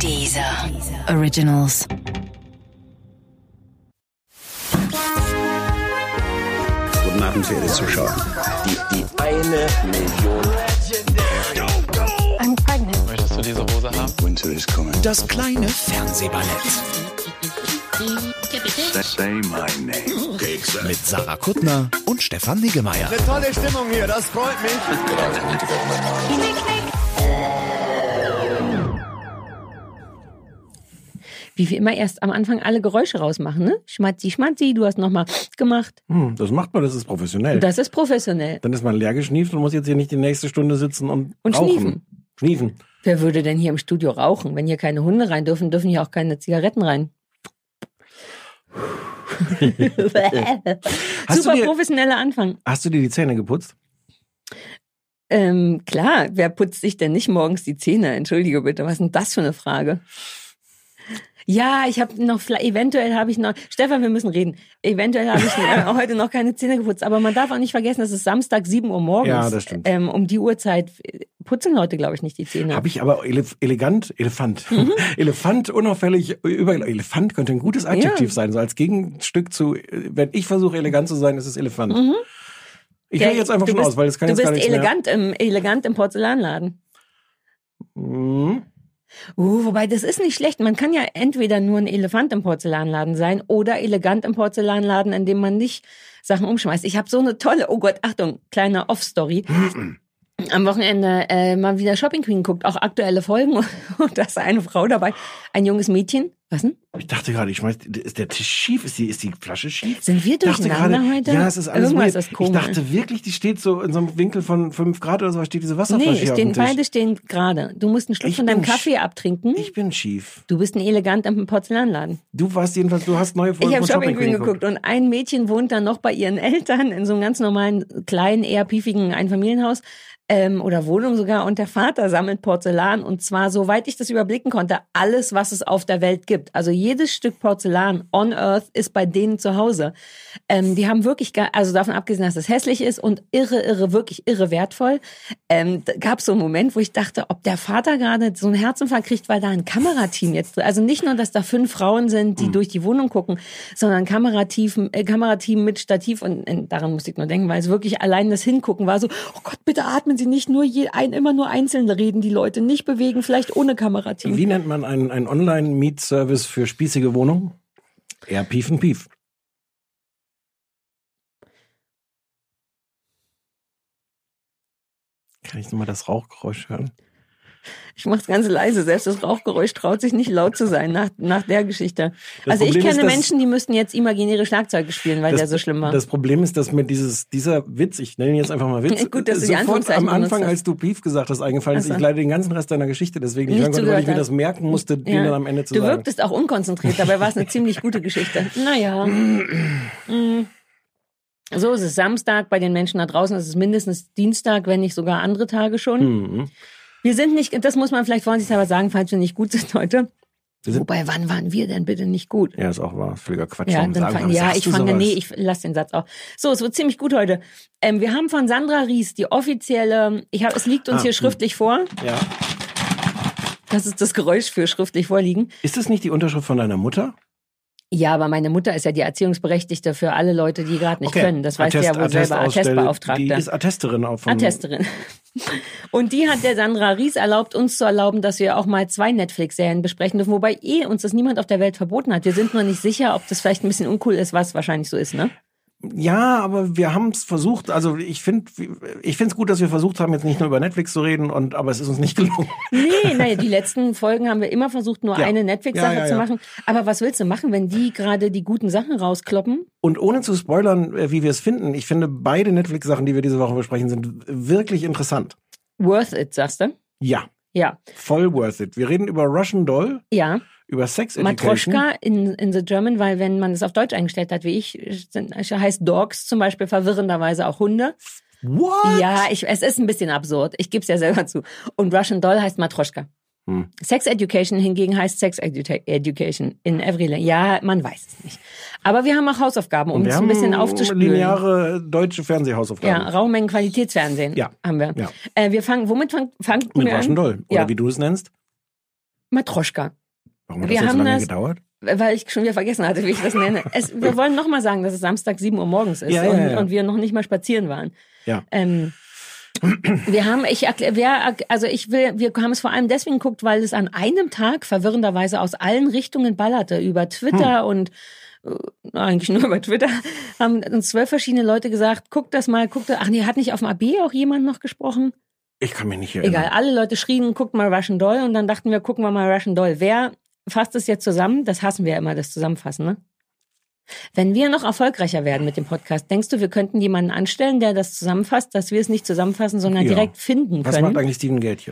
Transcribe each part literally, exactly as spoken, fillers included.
Deezer Originals. Guten Abend, verehrte Zuschauer. Die, die eine Million. I'm pregnant. Möchtest du diese Hose haben? Winter is coming. Das kleine Fernsehballett. Say my name. Mit Sarah Kuttner und Stefan Niggemeier. Eine tolle Stimmung hier, das freut mich. Wie wir immer erst am Anfang alle Geräusche rausmachen, ne? Schmatzi, schmatzi, du hast nochmal gemacht. Hm, das macht man, das ist professionell. Das ist professionell. Dann ist man leer geschnieft und muss jetzt hier nicht die nächste Stunde sitzen und, Und rauchen. schniefen. Schniefen. Wer würde denn hier im Studio rauchen? Wenn hier keine Hunde rein dürfen, dürfen hier auch keine Zigaretten rein. Hast Super du dir- professioneller Anfang. Hast du dir die Zähne geputzt? Ähm, klar, wer putzt sich denn nicht morgens die Zähne? Entschuldige bitte, was ist denn das für eine Frage? Ja, ich habe noch, eventuell habe ich noch, Stefan, wir müssen reden. Eventuell habe ich äh, heute noch keine Zähne geputzt, aber man darf auch nicht vergessen, es ist Samstag, sieben Uhr morgens. Ja, das stimmt. Ähm, um die Uhrzeit putzen Leute, glaube ich, nicht die Zähne. Habe ich aber ele- elegant, Elefant. Mhm. Elefant, unauffällig, über, Elefant könnte ein gutes Adjektiv Ja. sein, so als Gegenstück zu, wenn ich versuche elegant zu sein, ist es Elefant. Mhm. Ich Der- höre jetzt einfach du schon bist, aus, weil es kann Du jetzt gar bist nichts elegant im, elegant im Porzellanladen. mehr. Hm. Uh, wobei, das ist nicht schlecht. Man kann ja entweder nur ein Elefant im Porzellanladen sein oder elegant im Porzellanladen, in dem man nicht Sachen umschmeißt. Ich habe so eine tolle, oh Gott, Achtung, kleine Off-Story. Am Wochenende äh, mal wieder Shopping Queen guckt, auch aktuelle Folgen. Und da ist eine Frau dabei, ein junges Mädchen. Was denn? Ich dachte gerade, ich schmeiß, ist der Tisch schief? Ist die, ist die Flasche schief? Sind wir dachte durcheinander gerade, heute? Ja, es ist alles Irgendwas weird. ist komisch. Ich dachte wirklich, die steht so in so einem Winkel von fünf Grad oder so, steht diese Wasserflasche Nee, hier stehen, auf dem Tisch. beide stehen gerade. Du musst einen Schluck Ich von deinem bin Kaffee sch- abtrinken. Ich bin schief. Du bist ein elegant im Porzellanladen. Du warst jedenfalls, du hast neue Folgen Ich habe von Shopping Queen geguckt und ein Mädchen wohnt dann noch bei ihren Eltern in so einem ganz normalen, kleinen, eher piefigen Einfamilienhaus ähm, oder Wohnung sogar. Und der Vater sammelt Porzellan und zwar, soweit ich das überblicken konnte, alles, was es auf der Welt gibt. Also jedes Stück Porzellan on Earth ist bei denen zu Hause. Ähm, die haben wirklich, gar, also davon abgesehen, dass es hässlich ist und irre, irre, wirklich irre wertvoll, ähm, da gab es so einen Moment, wo ich dachte, ob der Vater gerade so einen Herzinfarkt kriegt, weil da ein Kamerateam jetzt drin, also nicht nur, dass da fünf Frauen sind, die Mhm. durch die Wohnung gucken, sondern Kamerateam, äh, Kamerateam mit Stativ und äh, daran musste ich nur denken, weil es wirklich allein das Hingucken war so, oh Gott, bitte atmen Sie nicht nur je, ein, immer nur einzeln reden, die Leute nicht bewegen, vielleicht ohne Kamerateam. Wie nennt man einen, einen Online-Mietservice für spießige Wohnungen? Eher Pief und Pief. Kann ich nochmal das Rauchgeräusch hören? Ich mach's ganz leise, selbst das Rauchgeräusch traut sich nicht laut zu sein nach, nach der Geschichte. Das also ich Problem kenne ist, dass- Menschen, die müssten jetzt imaginäre Schlagzeuge spielen, weil das, der so schlimm war. Das Problem ist, dass mir dieses, dieser Witz, ich nenne ihn jetzt einfach mal Witz, Gut, dass du die sofort Anführungszeichen am Anfang, benutzt hast. als du Pief gesagt hast, eingefallen ist. Ach so. Ich leider den ganzen Rest deiner Geschichte deswegen nicht Nicht hören konnte, weil ich mir zugehört das merken musste, den dann am Ende zu du sagen. wirktest auch unkonzentriert, dabei war es eine ziemlich gute Geschichte. Naja. Mm. So, es ist Samstag, bei den Menschen da draußen ist es mindestens Dienstag, wenn nicht sogar andere Tage schon. Mhm. Wir sind nicht, das muss man vielleicht vorsichtshalber sagen, falls wir nicht gut sind heute. Wir sind- Wobei, wann waren wir denn bitte nicht gut? Ja, ist auch wahr. Völliger Quatsch. Ja, Warum dann sagen wir, fang, was ja sagst ich du fange, sowas? nee, ich lass den Satz auch. So, es wird ziemlich gut heute. Ähm, wir haben von Sandra Ries die offizielle, ich hab, es liegt uns Ah, hier hm. schriftlich vor. Ja. Das ist das Geräusch für schriftlich vorliegen. Ist das nicht die Unterschrift von deiner Mutter? Ja, aber meine Mutter ist ja die Erziehungsberechtigte für alle Leute, die gerade nicht können. Das weiß sie ja wohl selber, Attestausstelle- Attestbeauftragte. Die ist Attesterin auch von... Attesterin. Und die hat der Sandra Ries erlaubt, uns zu erlauben, dass wir auch mal zwei Netflix-Serien besprechen dürfen, wobei eh uns das niemand auf der Welt verboten hat. Wir sind nur nicht sicher, ob das vielleicht ein bisschen uncool ist, was wahrscheinlich so ist, ne? Ja, aber wir haben es versucht. Also ich finde, ich finde es gut, dass wir versucht haben, jetzt nicht nur über Netflix zu reden. Und aber es ist uns nicht gelungen. Nee, naja, die letzten Folgen haben wir immer versucht, nur Ja. eine Netflix-Sache Ja, ja, zu ja. machen. Aber was willst du machen, wenn die gerade die guten Sachen rauskloppen? Und ohne zu spoilern, äh, wie wir es finden, ich finde beide Netflix-Sachen, die wir diese Woche besprechen, sind wirklich interessant. Worth it, sagst du? Ja, Ja. voll worth it. Wir reden über Russian Doll, Ja. über Sex Education. Matroschka in, in the German, weil wenn man es auf Deutsch eingestellt hat, wie ich, sind, heißt Dogs zum Beispiel verwirrenderweise auch Hunde. What? Ja, ich, es ist ein bisschen absurd. Ich gebe es ja selber zu. Und Russian Doll heißt Matroschka. Hm. Sex Education hingegen heißt Sex Edu- Education in every language. Ja, man weiß es nicht. Aber wir haben auch Hausaufgaben, um Und wir es ein haben bisschen aufzuspülen. lineare deutsche Ja, Fernsehhausaufgaben. Raumengen Qualitätsfernsehen Ja. haben wir. Ja. Äh, wir fangen, womit fangen, fangen Mit wir Russian an? Doll. Oder Ja. wie du es nennst. Matroschka. Warum hat Wir das jetzt haben so lange das- gedauert? Weil ich schon wieder vergessen hatte, wie ich das nenne. Es, wir wollen noch mal sagen, dass es Samstag sieben Uhr morgens ist Ja, ja, und, ja. und wir noch nicht mal spazieren waren. Ja. Ähm, wir haben, ich erklär, wer, also ich will, wir haben es vor allem deswegen geguckt, weil es an einem Tag verwirrenderweise aus allen Richtungen ballerte. Über Twitter Hm. und äh, eigentlich nur über Twitter haben uns zwölf verschiedene Leute gesagt, guckt das mal, guckt das. Ach nee, hat nicht auf dem A B auch jemand noch gesprochen? Ich kann mich nicht erinnern. Egal, alle Leute schrien, guckt mal Russian Doll und dann dachten wir, gucken wir mal Russian Doll. Wer fasst es jetzt zusammen? Das hassen wir ja immer, das Zusammenfassen, ne? Wenn wir noch erfolgreicher werden mit dem Podcast, denkst du, wir könnten jemanden anstellen, der das zusammenfasst, dass wir es nicht zusammenfassen, sondern Ja. direkt finden Was können? macht eigentlich Steven Gätchen?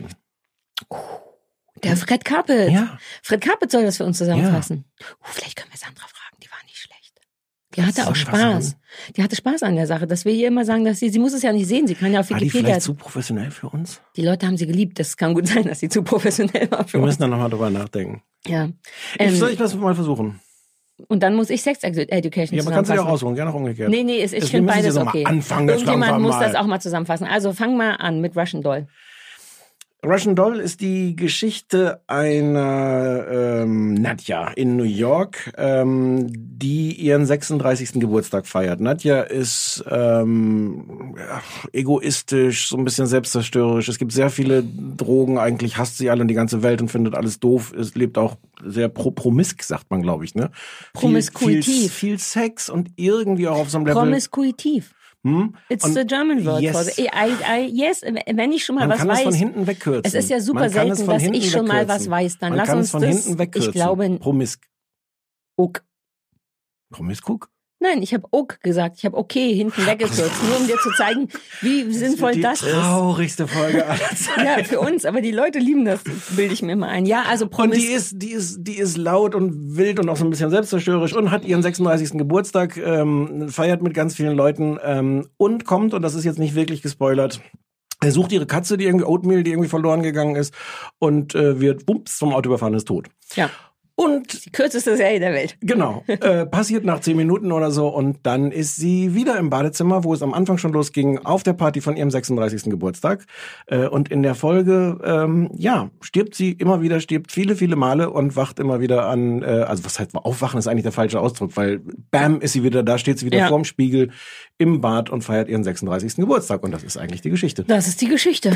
Der Fred Carpet. Ja. Fred Carpet soll das für uns zusammenfassen. Uh, vielleicht können wir Sandra fragen, die war nicht schlecht. Die hatte auch Sandra Spaß. Die hatte Spaß an der Sache, dass wir ihr immer sagen, dass sie, sie muss es ja nicht sehen, sie kann ja auf War die Wikipedia. vielleicht zu professionell für uns? Die Leute haben sie geliebt, das kann gut sein, dass sie zu professionell war für Wir uns. müssen da nochmal drüber nachdenken. Ja. Ich, Ähm, soll ich das mal versuchen? und dann muss ich Sex Education Ja, man kann es ja auch zusammenfassen. aussuchen, gerne auch umgekehrt. Nee, nee, ist, ich Deswegen finde müssen Sie beides so mal okay. anfangen, jetzt Irgendjemand langsam muss mal. das auch mal zusammenfassen. Also fang mal an mit Russian Doll. Russian Doll ist die Geschichte einer ähm, Nadja in New York, ähm, die ihren sechsunddreißigsten Geburtstag feiert. Nadja ist ähm, ja, egoistisch, so ein bisschen selbstzerstörerisch. Es gibt sehr viele Drogen, eigentlich hasst sie alle und die ganze Welt und findet alles doof. Es lebt auch sehr pro promisk, sagt man, glaube ich. Ne? Promiskuitiv. Viel, viel, viel Sex und irgendwie auch auf so einem Level. Promiskuitiv. Hm? It's Und the German word yes. for the, I, I, yes, wenn ich schon mal Man was kann es weiß. von hinten wegkürzen. Es ist ja super Man kann selten, es von dass hinten ich schon mal wegkürzen. was weiß. Dann Man lass kann uns es von das. hinten wegkürzen. Ich glaube, Promisk. ok. Promiskuk? Nein, ich habe ok gesagt. Ich habe okay hinten weggekürzt, nur um dir zu zeigen, wie sinnvoll die das ist. traurigste Folge aller Zeiten. Ja, für uns, aber die Leute lieben das, bilde ich mir immer ein. Ja, also Und Promis. die ist, die ist, die ist laut und wild und auch so ein bisschen selbstzerstörerisch und hat ihren sechsunddreißigsten Geburtstag, ähm, feiert mit ganz vielen Leuten ähm, und kommt, und das ist jetzt nicht wirklich gespoilert, er sucht ihre Katze, die irgendwie Oatmeal, die irgendwie verloren gegangen ist und äh, wird bumps vom Auto überfahren, ist tot. Ja. Und Die kürzeste Serie der Welt. genau, äh, passiert nach zehn Minuten oder so und dann ist sie wieder im Badezimmer, wo es am Anfang schon losging, auf der Party von ihrem sechsunddreißigsten Geburtstag. Äh, und in der Folge, ähm, ja, stirbt sie immer wieder, stirbt viele, viele Male und wacht immer wieder an, äh, also was heißt aufwachen ist eigentlich der falsche Ausdruck, weil bam, ist sie wieder da, steht sie wieder Ja. vorm Spiegel im Bad und feiert ihren sechsunddreißigsten Geburtstag. Und das ist eigentlich die Geschichte. Das ist die Geschichte.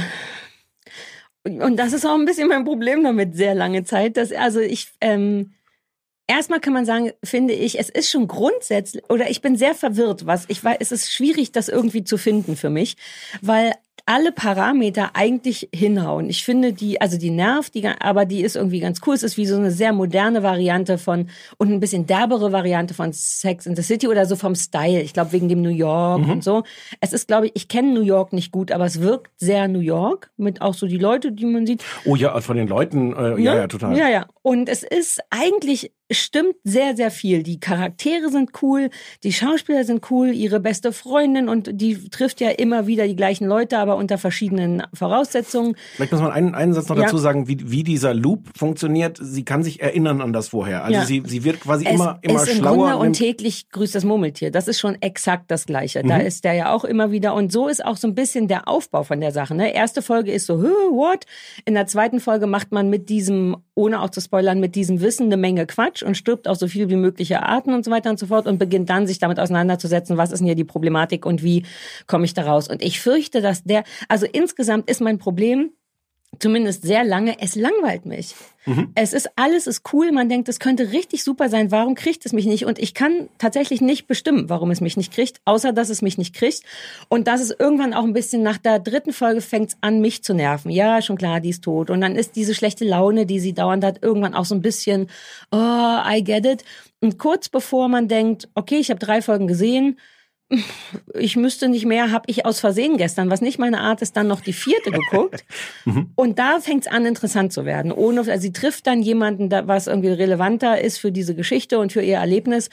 Und das ist auch ein bisschen mein Problem damit, sehr lange Zeit. Dass, also ich, ähm, erstmal kann man sagen, finde ich, es ist schon grundsätzlich, oder ich bin sehr verwirrt, was ich weiß, es ist schwierig, das irgendwie zu finden für mich, weil alle Parameter eigentlich hinhauen. Ich finde die, also die nervt, die, aber die ist irgendwie ganz cool. Es ist wie so eine sehr moderne Variante von und ein bisschen derbere Variante von Sex in the City oder so vom Style. Ich glaube wegen dem New York und so. Es ist, glaube ich, ich kenne New York nicht gut, aber es wirkt sehr New York mit auch so die Leute, die man sieht. Oh ja, von den Leuten, äh, ja, Ne? ja, total. Ja, ja. Und es ist eigentlich, stimmt sehr, sehr viel. Die Charaktere sind cool, die Schauspieler sind cool, ihre beste Freundin und die trifft ja immer wieder die gleichen Leute, aber unter verschiedenen Voraussetzungen. Vielleicht muss man einen, einen Satz noch Ja. dazu sagen, wie, wie dieser Loop funktioniert. Sie kann sich erinnern an das vorher. Also Ja. sie, sie wird quasi Es immer, immer ist im schlauer. Grunde und nimmt- täglich grüßt das Murmeltier. Das ist schon exakt das Gleiche. Mhm. Da ist der ja auch immer wieder. Und so ist auch so ein bisschen der Aufbau von der Sache. Ne? Erste Folge ist so, "Huh, what? In der zweiten Folge macht man mit diesem, ohne auch zu spoilern, mit diesem Wissen eine Menge Quatsch und stirbt auf so viel wie mögliche Arten und so weiter und so fort und beginnt dann sich damit auseinanderzusetzen, was ist denn hier die Problematik und wie komme ich da raus. Und ich fürchte, dass der, also insgesamt ist mein Problem, zumindest sehr lange, es langweilt mich. Mhm. Es ist, alles ist cool, man denkt, es könnte richtig super sein, warum kriegt es mich nicht? Und ich kann tatsächlich nicht bestimmen, warum es mich nicht kriegt, außer dass es mich nicht kriegt. Und dass es irgendwann auch ein bisschen nach der dritten Folge fängt an, mich zu nerven. Ja, schon klar, die ist tot. Und dann ist diese schlechte Laune, die sie dauernd hat, irgendwann auch so ein bisschen, oh, I get it. Und kurz bevor man denkt, okay, ich habe drei Folgen gesehen, ich müsste nicht mehr, habe ich aus Versehen gestern, was nicht meine Art ist, dann noch die vierte geguckt. Und da fängt es an, interessant zu werden. Ohne, also sie trifft dann jemanden, da, was irgendwie relevanter ist für diese Geschichte und für ihr Erlebnis.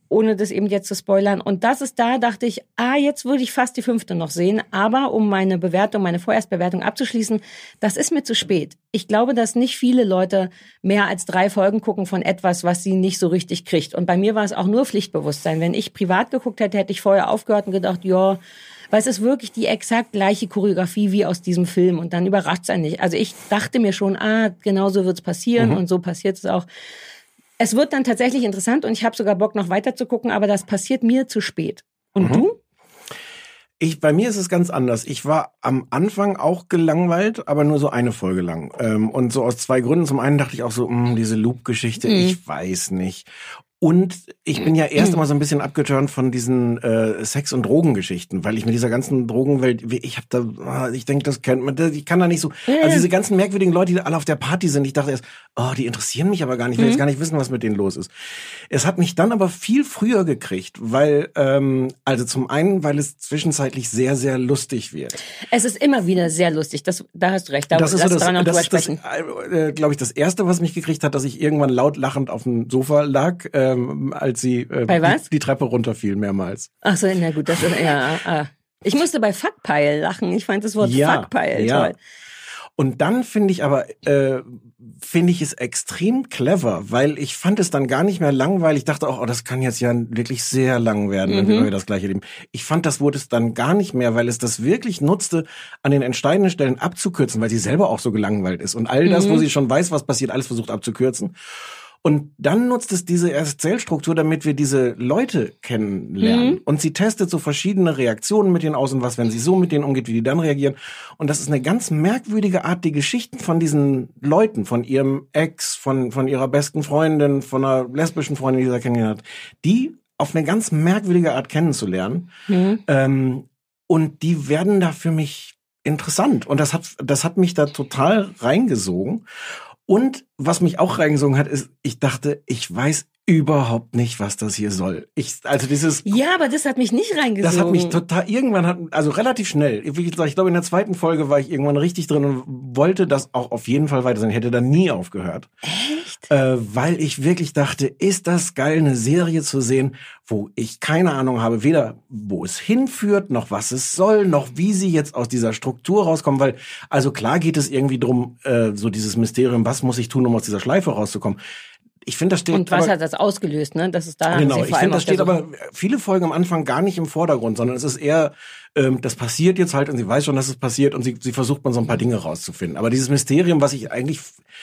ohne das eben jetzt zu spoilern. Und das ist da, dachte ich, ah, jetzt würde ich fast die fünfte noch sehen. Aber um meine Bewertung, meine Vorerstbewertung abzuschließen, das ist mir zu spät. Ich glaube, dass nicht viele Leute mehr als drei Folgen gucken von etwas, was sie nicht so richtig kriegt. Und bei mir war es auch nur Pflichtbewusstsein. Wenn ich privat geguckt hätte, hätte ich vorher aufgehört und gedacht, ja, weil es ist wirklich die exakt gleiche Choreografie wie aus diesem Film. Und dann überrascht es einen nicht. Also ich dachte mir schon, ah, genau so wird es passieren. Mhm. Und so passiert es auch. Es wird dann tatsächlich interessant und ich habe sogar Bock, noch weiter zu gucken, aber das passiert mir zu spät. Und mhm. du? Ich, bei mir ist es ganz anders. Ich war am Anfang auch gelangweilt, aber nur so eine Folge lang. Ähm, und so aus zwei Gründen. Zum einen dachte ich auch so, mh, diese Loop-Geschichte, mhm. ich weiß nicht. Und ich bin ja erst einmal so ein bisschen abgeturnt von diesen äh, Sex- und Drogengeschichten, weil ich mit dieser ganzen Drogenwelt, ich habe da, ich denke, das kennt man, ich kann da nicht so, also diese ganzen merkwürdigen Leute, die alle auf der Party sind, ich dachte erst, oh, die interessieren mich aber gar nicht, ich will jetzt gar nicht wissen, was mit denen los ist. Es hat mich dann aber viel früher gekriegt, weil, ähm, also zum einen, weil es zwischenzeitlich sehr, sehr lustig wird. Es ist immer wieder sehr lustig, das, da hast du recht, da das ist so das, dran das, das, das äh, glaube ich, das Erste, was mich gekriegt hat, dass ich irgendwann laut lachend auf dem Sofa lag, äh, als sie äh, die, die Treppe runterfiel mehrmals. Ach so, na gut, das ist, ja, ah. Ich musste bei Fuckpile lachen. Ich fand das Wort ja, Fuckpile ja. toll. Und dann finde ich aber, äh, finde ich es extrem clever, weil ich fand es dann gar nicht mehr langweilig. Ich dachte auch, oh, das kann jetzt ja wirklich sehr lang werden, wenn Mhm. wir das gleiche leben. Ich fand, das wurde es dann gar nicht mehr, weil es das wirklich nutzte, an den entscheidenden Stellen abzukürzen, weil sie selber auch so gelangweilt ist. Und all das, Mhm. wo sie schon weiß, was passiert, alles versucht abzukürzen. Und dann nutzt es diese Erzählstruktur, damit wir diese Leute kennenlernen. Mhm. Und sie testet so verschiedene Reaktionen mit denen aus und was, wenn sie so mit denen umgeht, wie die dann reagieren. Und das ist eine ganz merkwürdige Art, die Geschichten von diesen Leuten, von ihrem Ex, von, von ihrer besten Freundin, von einer lesbischen Freundin, die sie da kennengelernt hat, die auf eine ganz merkwürdige Art kennenzulernen. Mhm. Ähm, und die werden da für mich interessant. Und das hat, das hat mich da total reingesogen. Und was mich auch reingesogen hat, ist, ich dachte, ich weiß überhaupt nicht, was das hier soll. Ich, also dieses. Ja, aber das hat mich nicht reingesogen. Das hat mich total, irgendwann hat, also relativ schnell, wie gesagt, ich glaube, in der zweiten Folge war ich irgendwann richtig drin und wollte das auch auf jeden Fall weiter sein. Ich hätte da nie aufgehört. Echt? Äh, weil ich wirklich dachte, ist das geil, eine Serie zu sehen, wo ich keine Ahnung habe, weder wo es hinführt, noch was es soll, noch wie sie jetzt aus dieser Struktur rauskommen, weil, also klar geht es irgendwie drum, äh, so dieses Mysterium, was muss ich tun, um aus dieser Schleife rauszukommen. Ich finde, das steht. Und was aber, hat das ausgelöst, ne? Das ist da. genau, sie ich vor allem finde, das auf der steht aber Suche. viele Folgen am Anfang gar nicht im Vordergrund, sondern es ist eher, ähm, das passiert jetzt halt und sie weiß schon, dass es passiert und sie, sie versucht man so ein paar Dinge rauszufinden. Aber dieses Mysterium, was ich eigentlich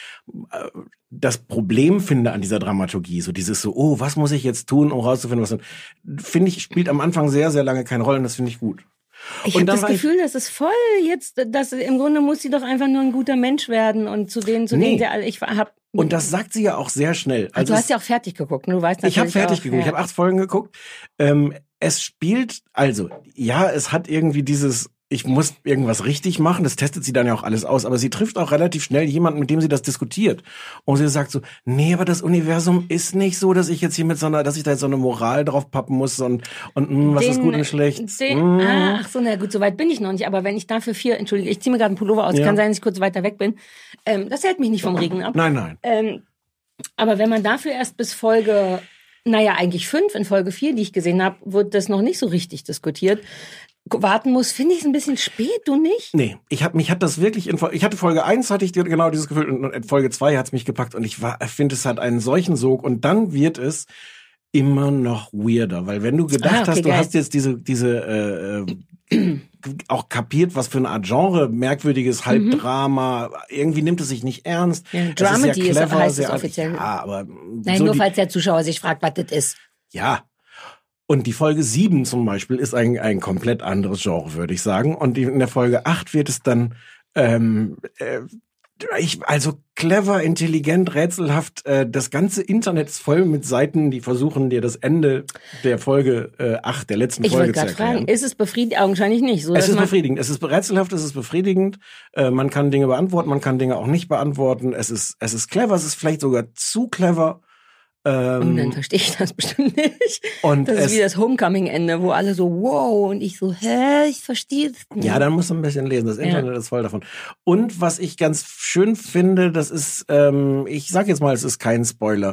äh, das Problem finde an dieser Dramaturgie, so dieses so, oh, was muss ich jetzt tun, um rauszufinden, was, finde ich, spielt am Anfang sehr, sehr lange keine Rolle und das finde ich gut. Ich Und habe dann das war ich- Gefühl, das ist voll jetzt, dass im Grunde muss sie doch einfach nur ein guter Mensch werden und zu denen, zu Nee. denen der, ich hab. Und das sagt sie ja auch sehr schnell. Also du es- hast ja auch fertig geguckt, ne? Du weißt natürlich Ich habe fertig auch, geguckt, ja. ich habe acht Folgen geguckt. Ähm, es spielt, also, ja, es hat irgendwie dieses, ich muss irgendwas richtig machen, das testet sie dann ja auch alles aus, aber sie trifft auch relativ schnell jemanden, mit dem sie das diskutiert. Und sie sagt so, nee, aber das Universum ist nicht so, dass ich jetzt hier mit so einer, dass ich da jetzt so eine Moral drauf pappen muss und, und mh, was Den- ist gut und schlecht. Den, Mm. ah, ach so, na gut, so weit bin ich noch nicht. Aber wenn ich dafür vier, entschuldige, ich ziehe mir gerade einen Pullover aus, Ja. kann sein, dass ich kurz weiter weg bin. Ähm, das hält mich nicht vom Regen ab. Nein, nein. Ähm, aber wenn man dafür erst bis Folge, naja, eigentlich fünf, in Folge vier, die ich gesehen habe, wird das noch nicht so richtig diskutiert. Warten muss, finde ich es ein bisschen spät, du nicht? Nee, ich hab, mich hat das wirklich in Folge, ich hatte Folge eins hatte ich genau dieses Gefühl und in Folge zwei hat's mich gepackt und ich war, finde, es hat einen solchen Sog und dann wird es immer noch weirder, weil wenn du gedacht Ah, okay, hast, du geil. hast jetzt diese, diese, äh, auch kapiert, was für eine Art Genre, merkwürdiges Halbdrama, irgendwie nimmt es sich nicht ernst. Ja, Es ist Dramedy sehr ist- clever, heißt es sehr, offiziell. Ja, aber Nein, so nur die, falls der Zuschauer sich fragt, was das ist. ja. Und die Folge sieben zum Beispiel ist ein, ein komplett anderes Genre, würde ich sagen. Und die, in der Folge acht wird es dann, ähm, äh, ich, also clever, intelligent, rätselhaft. Äh, das ganze Internet ist voll mit Seiten, die versuchen dir das Ende der Folge äh, acht, der letzten Ich Folge wollte zu gerade erklären. fragen, ist es befriedigend? Augenscheinlich nicht. So, Es dass ist man- befriedigend. Es ist rätselhaft, es ist befriedigend. Äh, man kann Dinge beantworten, man kann Dinge auch nicht beantworten. Es ist, es ist clever, es ist vielleicht sogar zu clever. Und dann Ähm, verstehe ich das bestimmt nicht. und das ist es- wie das Homecoming-Ende, wo alle so, wow, und ich so, hä, ich verstehe es nicht. Ja, dann musst du ein bisschen lesen. Das Internet ist voll davon. Und was ich ganz schön finde, das ist, ähm, ich sag jetzt mal, es ist kein Spoiler.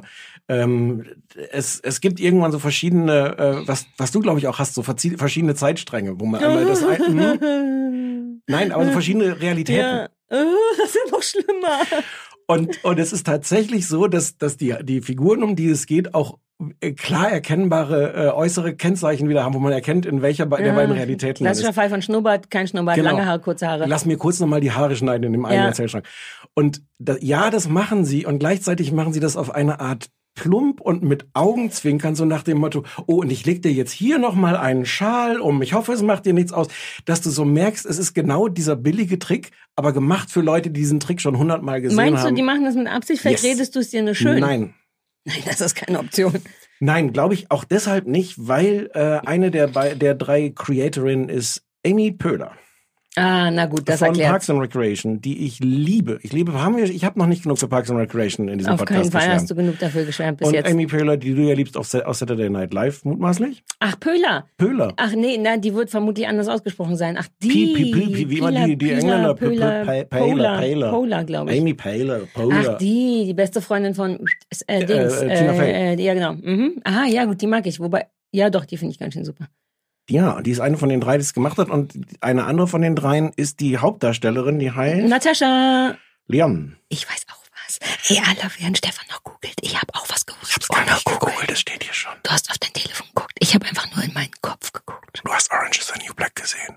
Ähm, es, es gibt irgendwann so verschiedene, äh, was, was du glaube ich auch hast, so verzie- verschiedene Zeitstränge, wo man einmal das ein, hm, nein, aber so verschiedene Realitäten. Ja. Oh, das ist ja noch schlimmer. Und, und es ist tatsächlich so, dass, dass die, die Figuren, um die es geht, auch äh, klar erkennbare äh, äußere Kennzeichen wieder haben, wo man erkennt, in welcher be- der beiden Realitäten man ist. Klassischer Fall von Schnurrbart, kein Schnurrbart, Genau. lange Haare, kurze Haare. Lass mir kurz nochmal die Haare schneiden in dem einen Ja. Erzählschrank. Und da, ja, das machen sie und gleichzeitig machen sie das auf eine Art plump und mit Augenzwinkern, so nach dem Motto, oh, und ich leg dir jetzt hier nochmal einen Schal um, ich hoffe, es macht dir nichts aus, dass du so merkst, es ist genau dieser billige Trick, aber gemacht für Leute, die diesen Trick schon hundertmal gesehen Meinst haben. du, die machen das mit Absicht? Vielleicht Yes. redest du es dir nur schön. Nein. Nein, das ist keine Option. Nein, glaube ich auch deshalb nicht, weil äh, eine der, bei, der drei Creatorinnen ist Amy Poehler. Ah, na gut, das von erklärt. Parks and Recreation, die ich liebe. Ich liebe, haben wir, ich habe noch nicht genug für Parks and Recreation in diesem Auf Podcast keinen Fall geschwärmt. hast du genug dafür geschwärmt bis Und jetzt. Amy Poehler, die du ja liebst auf, Sa- aus Saturday Night Live, mutmaßlich? Ach, Pöhler. Poehler. Ach nee, na, die wird vermutlich anders ausgesprochen sein. Ach, die. Pi- pi- pi- pi- wie immer die- die Pila, Engländer, Pöhler, Pö- Pö- Poehler, Poehler. Poehler, glaube ich. Amy Poehler, Poehler. Ach, die, die beste Freundin von äh, Dings. äh, Tina Fey. äh, ja, genau. Mhm. Aha, ja, gut, die mag ich. Wobei, ja doch, die finde ich ganz schön super. Ja, die ist eine von den drei, die es gemacht hat. Und eine andere von den dreien ist die Hauptdarstellerin, die heißt Natascha. Leon. Ich weiß auch was. Hey, alle, während Stefan noch googelt. Ich habe auch was gegoogelt. Ich hab's gar nicht gegoogelt, das steht hier schon. Du hast auf dein Telefon geguckt. Ich habe einfach nur in meinen Kopf geguckt. Du hast Orange is the New Black gesehen.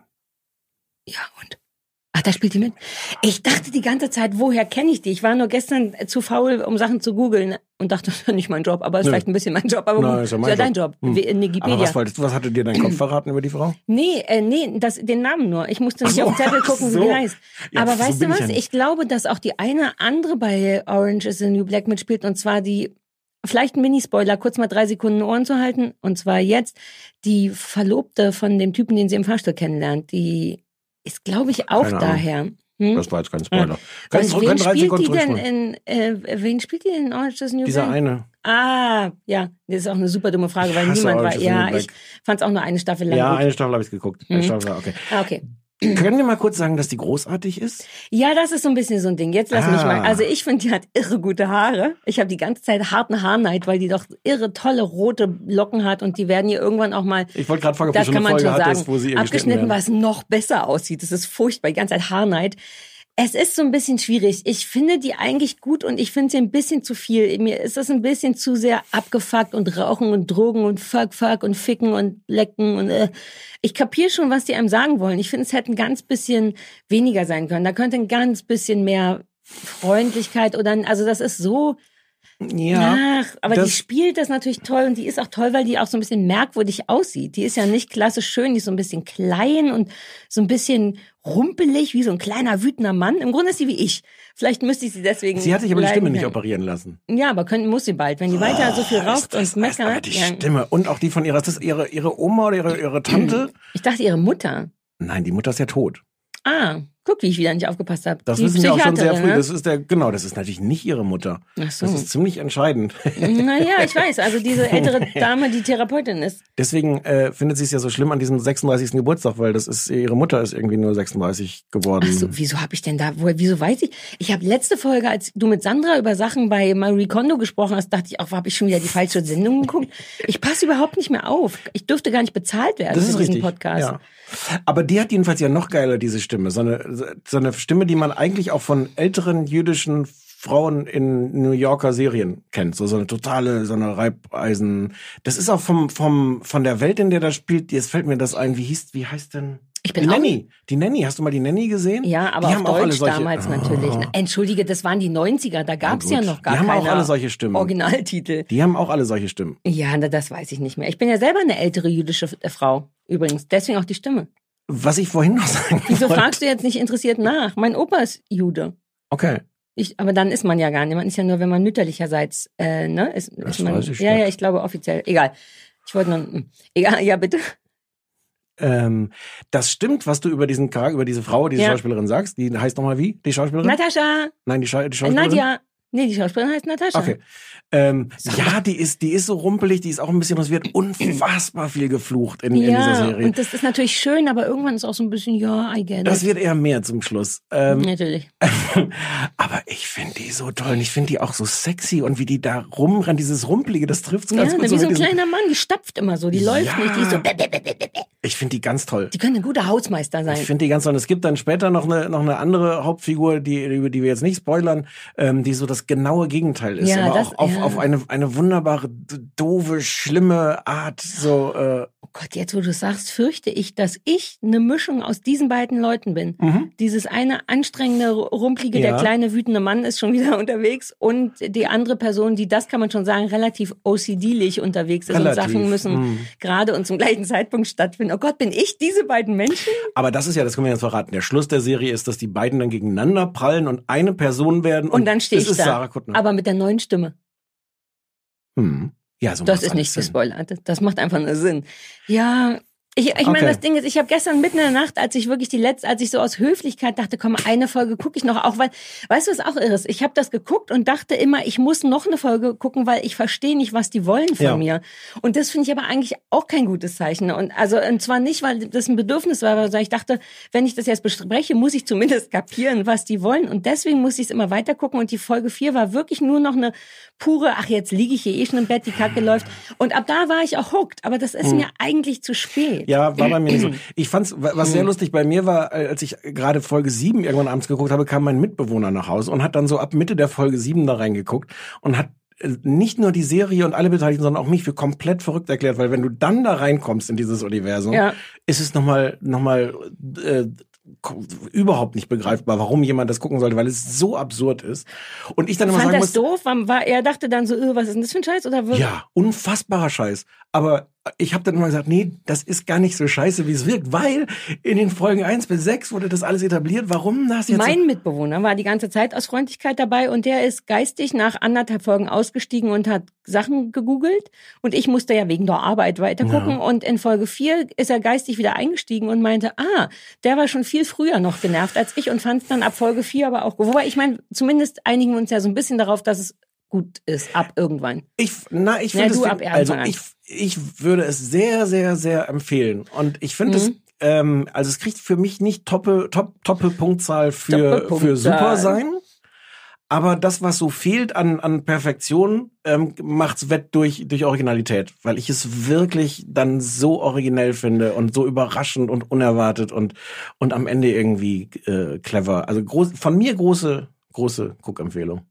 Ja, und? Ach, da spielt die mit? Ich dachte die ganze Zeit, woher kenne ich die? Ich war nur gestern zu faul, um Sachen zu googeln und dachte, das ist ja nicht mein Job, aber ist Nö. vielleicht ein bisschen mein Job. Aber Nein, gut, ist ja mein ja Job. dein Job. Hm. Wie in Wikipedia. Aber was wolltest du, was hatte dir dein Kopf verraten über die Frau? Nee, äh, nee, das, den Namen nur. Ich musste nicht Ach so, auf den Zettel gucken, ach so. wie die heißt. Ja, Aber so weißt bin du ich was? ja Ich, nicht. glaube, dass auch die eine andere bei Orange is the New Black mitspielt und zwar die, vielleicht ein Mini-Spoiler, kurz mal drei Sekunden Ohren zu halten. Und zwar jetzt die Verlobte von dem Typen, den sie im Fahrstuhl kennenlernt. Die ist, glaube ich, auch Keine Ahnung. daher. Hm? Das war jetzt kein Spoiler. Was, Können, wen können drei spielt Sekunden die denn zurückspulen. in, äh, wen spielt die in Orange is the New Dieser Black? eine. Ah, ja, das ist auch eine super dumme Frage, Ich weil hasse niemand Orange war. is the New Ja, Black. ich fand es auch nur eine Staffel lang Ja, gut. eine Staffel habe ich geguckt. Eine Mhm. Staffel, okay. Ah, okay. Können wir mal kurz sagen, dass die großartig ist? Ja, das ist so ein bisschen so ein Ding. Jetzt lass Ah. mich mal. Also ich finde, die hat irre gute Haare. Ich habe die ganze Zeit harten Haarneid, weil die doch irre tolle rote Locken hat und die werden ihr irgendwann auch mal, Ich wollte gerade fragen, ob das du schon kann eine man Folge schon hattest, sagen, wo sie ihr abgeschnitten, geschnitten was noch besser aussieht. Das ist furchtbar, die ganze Zeit Haarneid. Es ist so ein bisschen schwierig. Ich finde die eigentlich gut und ich finde sie ein bisschen zu viel. Mir ist das ein bisschen zu sehr abgefuckt und Rauchen und Drogen und Fuck, Fuck und Ficken und Lecken und äh. Ich kapiere schon, was die einem sagen wollen. Ich finde, es hätte ein ganz bisschen weniger sein können. Da könnte ein ganz bisschen mehr Freundlichkeit oder, also das ist so, Ja, ach, aber das- die spielt das natürlich toll und die ist auch toll, weil die auch so ein bisschen merkwürdig aussieht. Die ist ja nicht klassisch schön, die ist so ein bisschen klein und so ein bisschen rumpelig, wie so ein kleiner, wütender Mann. Im Grunde ist sie wie ich. Vielleicht müsste ich sie deswegen sie hat sich aber die Stimme leiden nicht können. operieren lassen. Ja, aber können, muss sie bald. Wenn die weiter so viel Ist raucht das- und ist aber meckert. die Ja. Stimme und auch die von ihrer, ist das ihre, ihre Oma oder ihre, ihre Tante? Ich dachte, ihre Mutter. Nein, die Mutter ist ja tot. Ah, guck, wie ich wieder nicht aufgepasst habe. Das die wissen wir auch schon sehr Psychiaterin, früh. ne? Das ist der, genau, das ist natürlich nicht ihre Mutter. Ach so. Das ist ziemlich entscheidend. Naja, ich weiß. Also diese ältere Dame, die Therapeutin ist. Deswegen äh, findet sie es ja so schlimm an diesem sechsunddreißigsten Geburtstag, weil das ist, ihre Mutter ist irgendwie nur sechsunddreißig geworden. Ach so, wieso habe ich denn da, woher, wieso weiß ich? Ich habe letzte Folge, als du mit Sandra über Sachen bei Marie Kondo gesprochen hast, dachte ich auch, habe ich schon wieder die falsche Sendung geguckt? Ich passe überhaupt nicht mehr auf. Ich dürfte gar nicht bezahlt werden Das für ist diesen richtig. Podcast. Ja. Aber die hat jedenfalls ja noch geiler, diese Stimme. So eine, so eine Stimme, die man eigentlich auch von älteren jüdischen Frauen in New Yorker Serien kennt. So, so eine totale, so eine Reibeisen. Das ist auch vom, vom, von der Welt, in der das spielt. Jetzt fällt mir das ein. Wie hieß, wie heißt denn? Ich bin die auch- Nanny. Die Nanny. Hast du mal die Nanny gesehen? Ja, aber die auf haben auch alle Deutsch solche, damals Oh. natürlich. Entschuldige, das waren die neunziger, da gab's ja, gut. noch gar Die haben keine auch alle solche Stimmen. Originaltitel. Die haben auch alle solche Stimmen. Ja, na, das weiß ich nicht mehr. Ich bin ja selber eine ältere jüdische äh, Frau, übrigens. Deswegen auch die Stimme. Was ich vorhin noch sagen Wieso wollte. fragst du jetzt nicht interessiert nach? Mein Opa ist Jude. Okay. Ich, aber dann ist man ja gar nicht. Man ist ja nur, wenn man mütterlicherseits, äh, ne? Ist, Das ist man, weiß ich ja, nicht. ja, ich glaube offiziell. Egal. Ich wollte nur, hm. egal, ja, bitte. Ähm, das stimmt, was du über diesen Charakter, über diese Frau, diese Ja. Schauspielerin sagst. Die heißt nochmal wie? Die Schauspielerin? Natascha, Nein, die, Schau die äh, Schauspielerin. Nadja, Nee, die Schauspielerin heißt Natascha. Okay. Ähm, ja, die ist, die ist so rumpelig, die ist auch ein bisschen, es wird unfassbar viel geflucht in, ja, in dieser Serie. Und das ist natürlich schön, aber irgendwann ist auch so ein bisschen, ja, I get Das it. wird eher mehr zum Schluss. Ähm, Natürlich. aber ich finde die so toll und ich finde die auch so sexy und wie die da rumrennt, dieses Rumpelige, das trifft's ganz Ja, gut. wie So so ein mit diesem- kleiner Mann, die stapft immer so, die läuft Ja. nicht, die ist so, Ich finde die ganz toll. die können ein guter Hausmeister sein. Ich finde die ganz toll. Es gibt dann später noch eine, noch eine andere Hauptfigur, die, über die wir jetzt nicht spoilern, ähm, die so das genaue Gegenteil ist. Ja, aber das- auch auf, ja. auf eine, eine wunderbare, doofe, schlimme Art. So, äh, Oh Gott, jetzt wo du sagst, fürchte ich, dass ich eine Mischung aus diesen beiden Leuten bin. Mhm. Dieses eine anstrengende, rumplige, Ja. der kleine, wütende Mann ist schon wieder unterwegs und die andere Person, die, das kann man schon sagen, relativ O C D-lich unterwegs ist Relativ, und Sachen müssen mhm. gerade und zum gleichen Zeitpunkt stattfinden. Oh Gott, bin ich diese beiden Menschen? aber das ist ja, das können wir jetzt verraten. Der Schluss der Serie ist, dass die beiden dann gegeneinander prallen und eine Person werden. Und, Und dann stehe es ich ist da. Sarah Kuttner. Aber mit der neuen Stimme. Hm. Ja, so Das macht's ist alles nicht Sinn. gespoilert. Das macht einfach nur Sinn. Ja, ich, ich Okay. meine, das Ding ist, ich habe gestern mitten in der Nacht, als ich wirklich die letzte, als ich so aus Höflichkeit dachte, komm, eine Folge gucke ich noch, auch weil, weißt du, was auch irre ist? Ich habe das geguckt und dachte immer, ich muss noch eine Folge gucken, weil ich verstehe nicht, was die wollen von Ja. mir. Und das finde ich aber eigentlich auch kein gutes Zeichen. Und also und zwar nicht, weil das ein Bedürfnis war, sondern ich dachte, wenn ich das jetzt bespreche, muss ich zumindest kapieren, was die wollen. Und deswegen muss ich es immer weiter gucken. Und die Folge vier war wirklich nur noch eine pure, ach, jetzt liege ich hier eh schon im Bett, die Kacke läuft. Und ab da war ich auch hooked. Aber das ist mir eigentlich zu spät. Ja, war bei mir nicht so. Ich fand's, was sehr lustig bei mir war, als ich gerade Folge sieben irgendwann abends geguckt habe, kam mein Mitbewohner nach Hause und hat dann so ab Mitte der Folge sieben da reingeguckt und hat äh, nicht nur die Serie und alle Beteiligten, sondern auch mich für komplett verrückt erklärt, weil wenn du dann da reinkommst in dieses Universum, Ja. ist es nochmal, nochmal, äh, ko- überhaupt nicht begreifbar, warum jemand das gucken sollte, weil es so absurd ist. Und ich dann immer Fand sagen das muss, doof? War, war, er dachte dann so, öh, was ist denn das für ein Scheiß? Oder wirklich? ja, unfassbarer Scheiß. Aber ich habe dann immer gesagt, nee, das ist gar nicht so scheiße, wie es wirkt, weil in den Folgen eins bis sechs wurde das alles etabliert. Warum das jetzt? Mein Mitbewohner war die ganze Zeit aus Freundlichkeit dabei und der ist geistig nach anderthalb Folgen ausgestiegen und hat Sachen gegoogelt. Und ich musste ja wegen der Arbeit weitergucken. Ja. Und in Folge vier ist er geistig wieder eingestiegen und meinte, ah, der war schon viel früher noch genervt als ich und fand es dann ab Folge vier aber auch gut. Wobei, ich meine, zumindest einigen wir uns ja so ein bisschen darauf, dass es gut ist, ab irgendwann. Ich, na, ich Na, finde du es, ab also Anfang an. ich, ich würde es sehr, sehr, sehr empfehlen. Und ich finde Mhm. es, ähm, also es kriegt für mich nicht toppe, top, toppe Punktzahl für, Toppe für super Punktzahl. sein. Aber das, was so fehlt an, an Perfektion, ähm, macht's wett durch, durch Originalität. Weil ich es wirklich dann so originell finde und so überraschend und unerwartet und, und am Ende irgendwie äh, clever. Also groß, von mir große, große Guckempfehlung.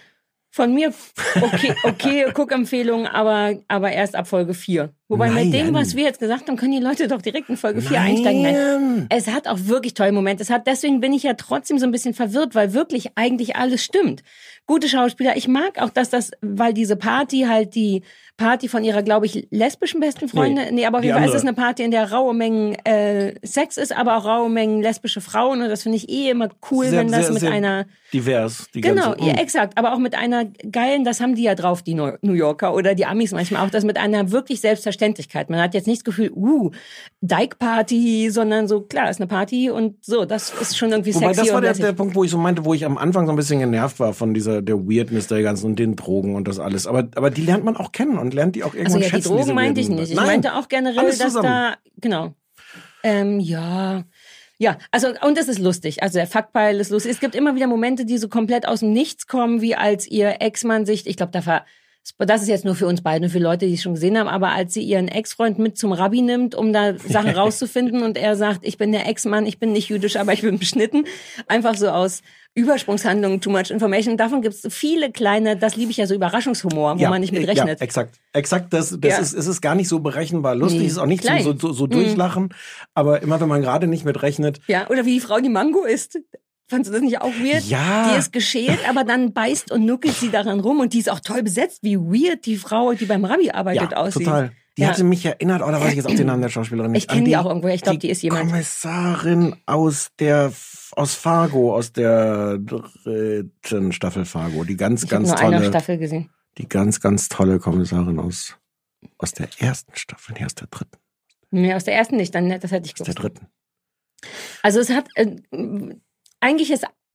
Von mir, okay, okay, Guckempfehlung, aber, aber erst ab Folge vier. Wobei Nein. mit dem, was wir jetzt gesagt haben, können die Leute doch direkt in Folge vier einsteigen. Nein. Es hat auch wirklich tolle Momente. Es hat, deswegen bin ich ja trotzdem so ein bisschen verwirrt, weil wirklich eigentlich alles stimmt. Gute Schauspieler. Ich mag auch, dass das, weil diese Party halt die Party von ihrer, glaube ich, lesbischen besten Freunde, nee, nee aber auf die jeden Fall ist andere. es eine Party, in der raue Mengen äh, Sex ist, aber auch raue Mengen lesbische Frauen. Und das finde ich eh immer cool, Sehr, wenn das sehr, mit sehr einer divers. Die Genau, ganze, ja, mm. exakt. Aber auch mit einer geilen, das haben die ja drauf, die Neu- New Yorker oder die Amis manchmal auch, das mit einer wirklich Selbstverständlichkeit. Man hat jetzt nicht das Gefühl, uh, Dyke-Party, sondern so, klar, ist eine Party und so, das ist schon irgendwie Wobei, sexy das war und der, lässig. der Punkt, wo ich so meinte, wo ich am Anfang so ein bisschen genervt war von dieser, der Weirdness der ganzen und den Drogen und das alles. Aber, aber die lernt man auch kennen und lernt die auch irgendwann Also ja, die schätzen. Drogen diese meinte ich weirden- nicht. Ich Nein, meinte auch generell, alles dass zusammen. da, genau. Ähm, ja. Ja, also, und es ist lustig. Also, der Fuckpile ist lustig. Es gibt immer wieder Momente, die so komplett aus dem Nichts kommen, wie als ihr Ex-Mann sich, ich glaube, da war, das ist jetzt nur für uns beide, für Leute, die es schon gesehen haben, aber als sie ihren Ex-Freund mit zum Rabbi nimmt, um da Sachen rauszufinden und er sagt, ich bin der Ex-Mann, ich bin nicht jüdisch, aber ich bin beschnitten. Einfach so aus Übersprungshandlungen, too much information. Davon gibt es viele kleine, das liebe ich ja so Überraschungshumor, wo ja, man nicht mit Ja, rechnet. exakt. Exakt, das, das Ja. ist, es ist gar nicht so berechenbar lustig, Nee, es ist auch nicht klein. so, so, so durchlachen, aber immer wenn man gerade nicht mit rechnet, Ja, oder wie die Frau die Mango isst. Fandst du das nicht auch weird? Ja. Die ist geschält, aber dann beißt und nuckelt sie daran rum und die ist auch toll besetzt, wie weird die Frau, die beim Rabbi arbeitet, ja, aussieht. total. Die Ja. hatte mich erinnert, oder weiß ich jetzt auch den Namen der Schauspielerin nicht. Ich kenn an die auch irgendwo, ich glaub, die ist jemand. Kommissarin aus der, aus Fargo, aus der dritten Staffel Fargo. Die ganz, Ich habe ganz nur eine tolle, Staffel gesehen. die ganz, ganz tolle Kommissarin aus, aus der ersten Staffel, nee, aus der dritten, Nee, aus der ersten nicht, dann das hätte ich aus der gewusst. dritten. Also es hat, äh, eigentlich ist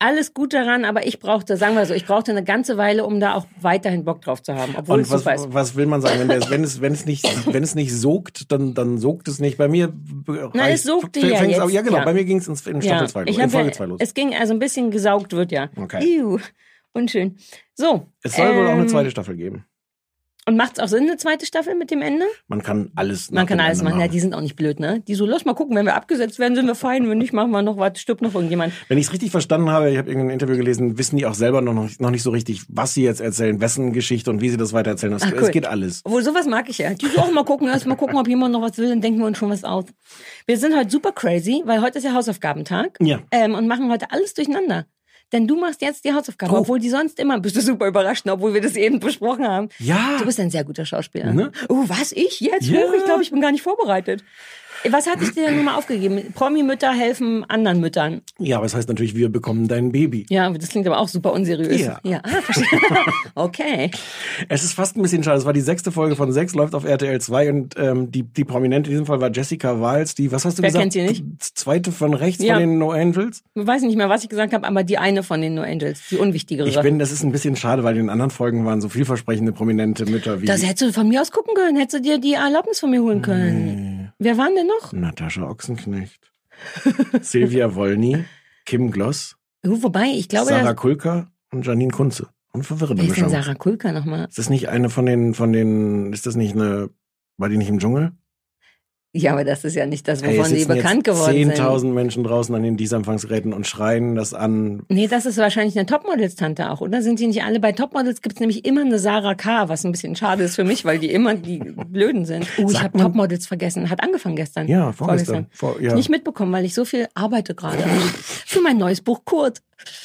alles gut daran, aber ich brauchte, sagen wir so, ich brauchte eine ganze Weile, um da auch weiterhin Bock drauf zu haben, obwohl Und es was, super ist. was will man sagen? Wenn, der, wenn, es, wenn, es nicht, wenn es nicht sogt, dann, dann sogt es nicht. Bei mir Na, es sogte ja fängt's jetzt. auch, ja, genau. Ja. Bei mir ging es in Staffel Ja, zwei ich los, in hab Folge ja, zwei los. es ging, also ein bisschen gesaugt wird ja. Okay. Iu, unschön. So. Es soll wohl auch eine ähm, zweite Staffel geben. Und macht es auch Sinn, eine zweite Staffel mit dem Ende? Man kann alles Man nach kann dem alles Ende machen. Ja, die sind auch nicht blöd, ne? Die so, lass mal gucken, wenn wir abgesetzt werden, sind wir fein. Wenn nicht, machen wir noch was, stirbt noch irgendjemand. Wenn ich es richtig verstanden habe, ich habe irgendein Interview gelesen, wissen die auch selber noch, noch nicht so richtig, was sie jetzt erzählen, wessen Geschichte und wie sie das weitererzählen. Es, Ach, cool. es geht alles. Obwohl, sowas mag ich ja. Die so auch mal gucken, erst mal gucken, ob jemand noch was will, dann denken wir uns schon was aus. Wir sind heute super crazy, weil heute ist ja Hausaufgabentag. Ja. Ähm, und machen heute alles durcheinander. Denn du machst jetzt die Hausaufgaben, Oh. obwohl die sonst immer, bist du super überrascht, obwohl wir das eben besprochen haben. Ja. Du bist ein sehr guter Schauspieler. Ne? Oh, was, ich jetzt? Ja. Hoch, ich glaube, ich bin gar nicht vorbereitet. Was hatte ich dir denn nochmal aufgegeben? Promi-Mütter helfen anderen Müttern. Ja, aber es heißt natürlich, wir bekommen dein Baby. Ja, das klingt aber auch super unseriös. Ja. Ja, ah, verstehe. Okay. Es ist fast ein bisschen schade. Es war die sechste Folge von sechs, läuft auf R T L zwei und ähm, die, die Prominente in diesem Fall war Jessica Wiles, die, was hast du Wer gesagt? kennt sie nicht? Zweite von rechts Ja. von den No Angels. Ich weiß nicht mehr, was ich gesagt habe, aber die eine von den No Angels, die unwichtigere. Ich bin, das ist ein bisschen schade, weil in den anderen Folgen waren so vielversprechende prominente Mütter wie Das hättest du von mir aus gucken können, hättest du dir die Erlaubnis von mir holen können. Wer waren denn noch? Natascha Ochsenknecht, Silvia Wolny, Kim Gloss, Uh, wobei, ich glaube, Sarah dass, Kulka und Janine Kunze. Und verwirrende wer ist denn Mischung. Sarah Kulka nochmal? Ist das nicht eine von den, von den, ist das nicht eine, war die nicht im Dschungel? Ja, aber das ist ja nicht das, Ey, wovon es sie sitzen bekannt jetzt geworden sind. zehntausend Menschen draußen an den Dieselempfangsgeräten und schreien das an. Nee, das ist wahrscheinlich eine Topmodels-Tante auch, oder? Sind die nicht alle? Bei Topmodels gibt's nämlich immer eine Sarah K., was ein bisschen schade ist für mich, weil die immer die Blöden sind. Uh, ich Sagt habe man- Topmodels vergessen. Hat angefangen gestern. Ja, vorgestern. Vor, ja. Nicht mitbekommen, weil ich so viel arbeite gerade. Für mein neues Buch Kurt.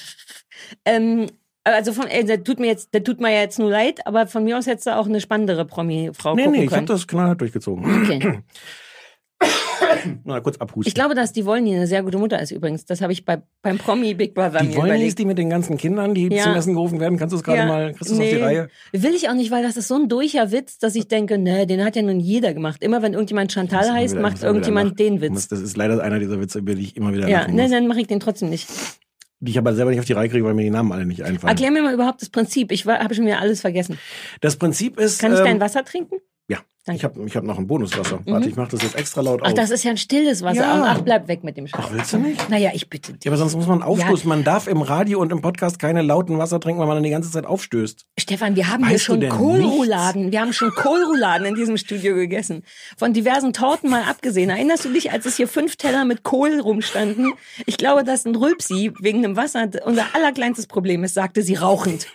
Ähm, also von, äh, der tut mir jetzt, der tut mir jetzt nur leid, aber von mir aus hättest du auch eine spannendere Promi-Frau Nee, gucken nee, ich können. habe das knallhart durchgezogen. Okay. Na, kurz abhusten. Ich glaube, dass die Wolny eine sehr gute Mutter ist übrigens. Das habe ich bei, beim Promi Big Brother die mir wollen überlegt. ist die mit den ganzen Kindern, die Ja. zum Essen gerufen werden. Kannst du es gerade Ja, mal, kriegst du es nee. auf die Reihe? Will ich auch nicht, weil das ist so ein durcher Witz, dass ich denke, ne, den hat ja nun jeder gemacht. Immer wenn irgendjemand Chantal Muss immer heißt, wieder- macht muss immer wieder irgendjemand lachen. den Witz. Muss- Das ist leider einer dieser Witze, über die ich immer wieder Ja, lachen ne, muss. dann mache ich den trotzdem nicht. Die ich aber selber nicht auf die Reihe kriege, weil mir die Namen alle nicht einfallen. Erklär mir mal überhaupt das Prinzip. Ich habe schon wieder alles vergessen. Das Prinzip ist... Kann ich ähm, dein Wasser trinken? Ja, Danke. ich habe ich hab noch ein Bonuswasser. Warte, ich mache das jetzt extra laut auf. Ach, das ist ja ein stilles Wasser. Ja. Ach, bleib weg mit dem Scheiß. Ach, willst du nicht? Naja, ich bitte dich. Ja, aber sonst muss man aufstoßen. Man darf im Radio und im Podcast keine lauten Wasser trinken, weil man dann die ganze Zeit aufstößt. Stefan, wir haben hier Weißt du schon denn Kohlrouladen. Wir haben schon Kohlrouladen in diesem Studio gegessen. Von diversen Torten mal abgesehen. Erinnerst du dich, als es hier fünf Teller mit Kohl rumstanden? Ich glaube, dass ein Rülpsi wegen dem Wasser unser allerkleinstes Problem ist, sagte sie rauchend.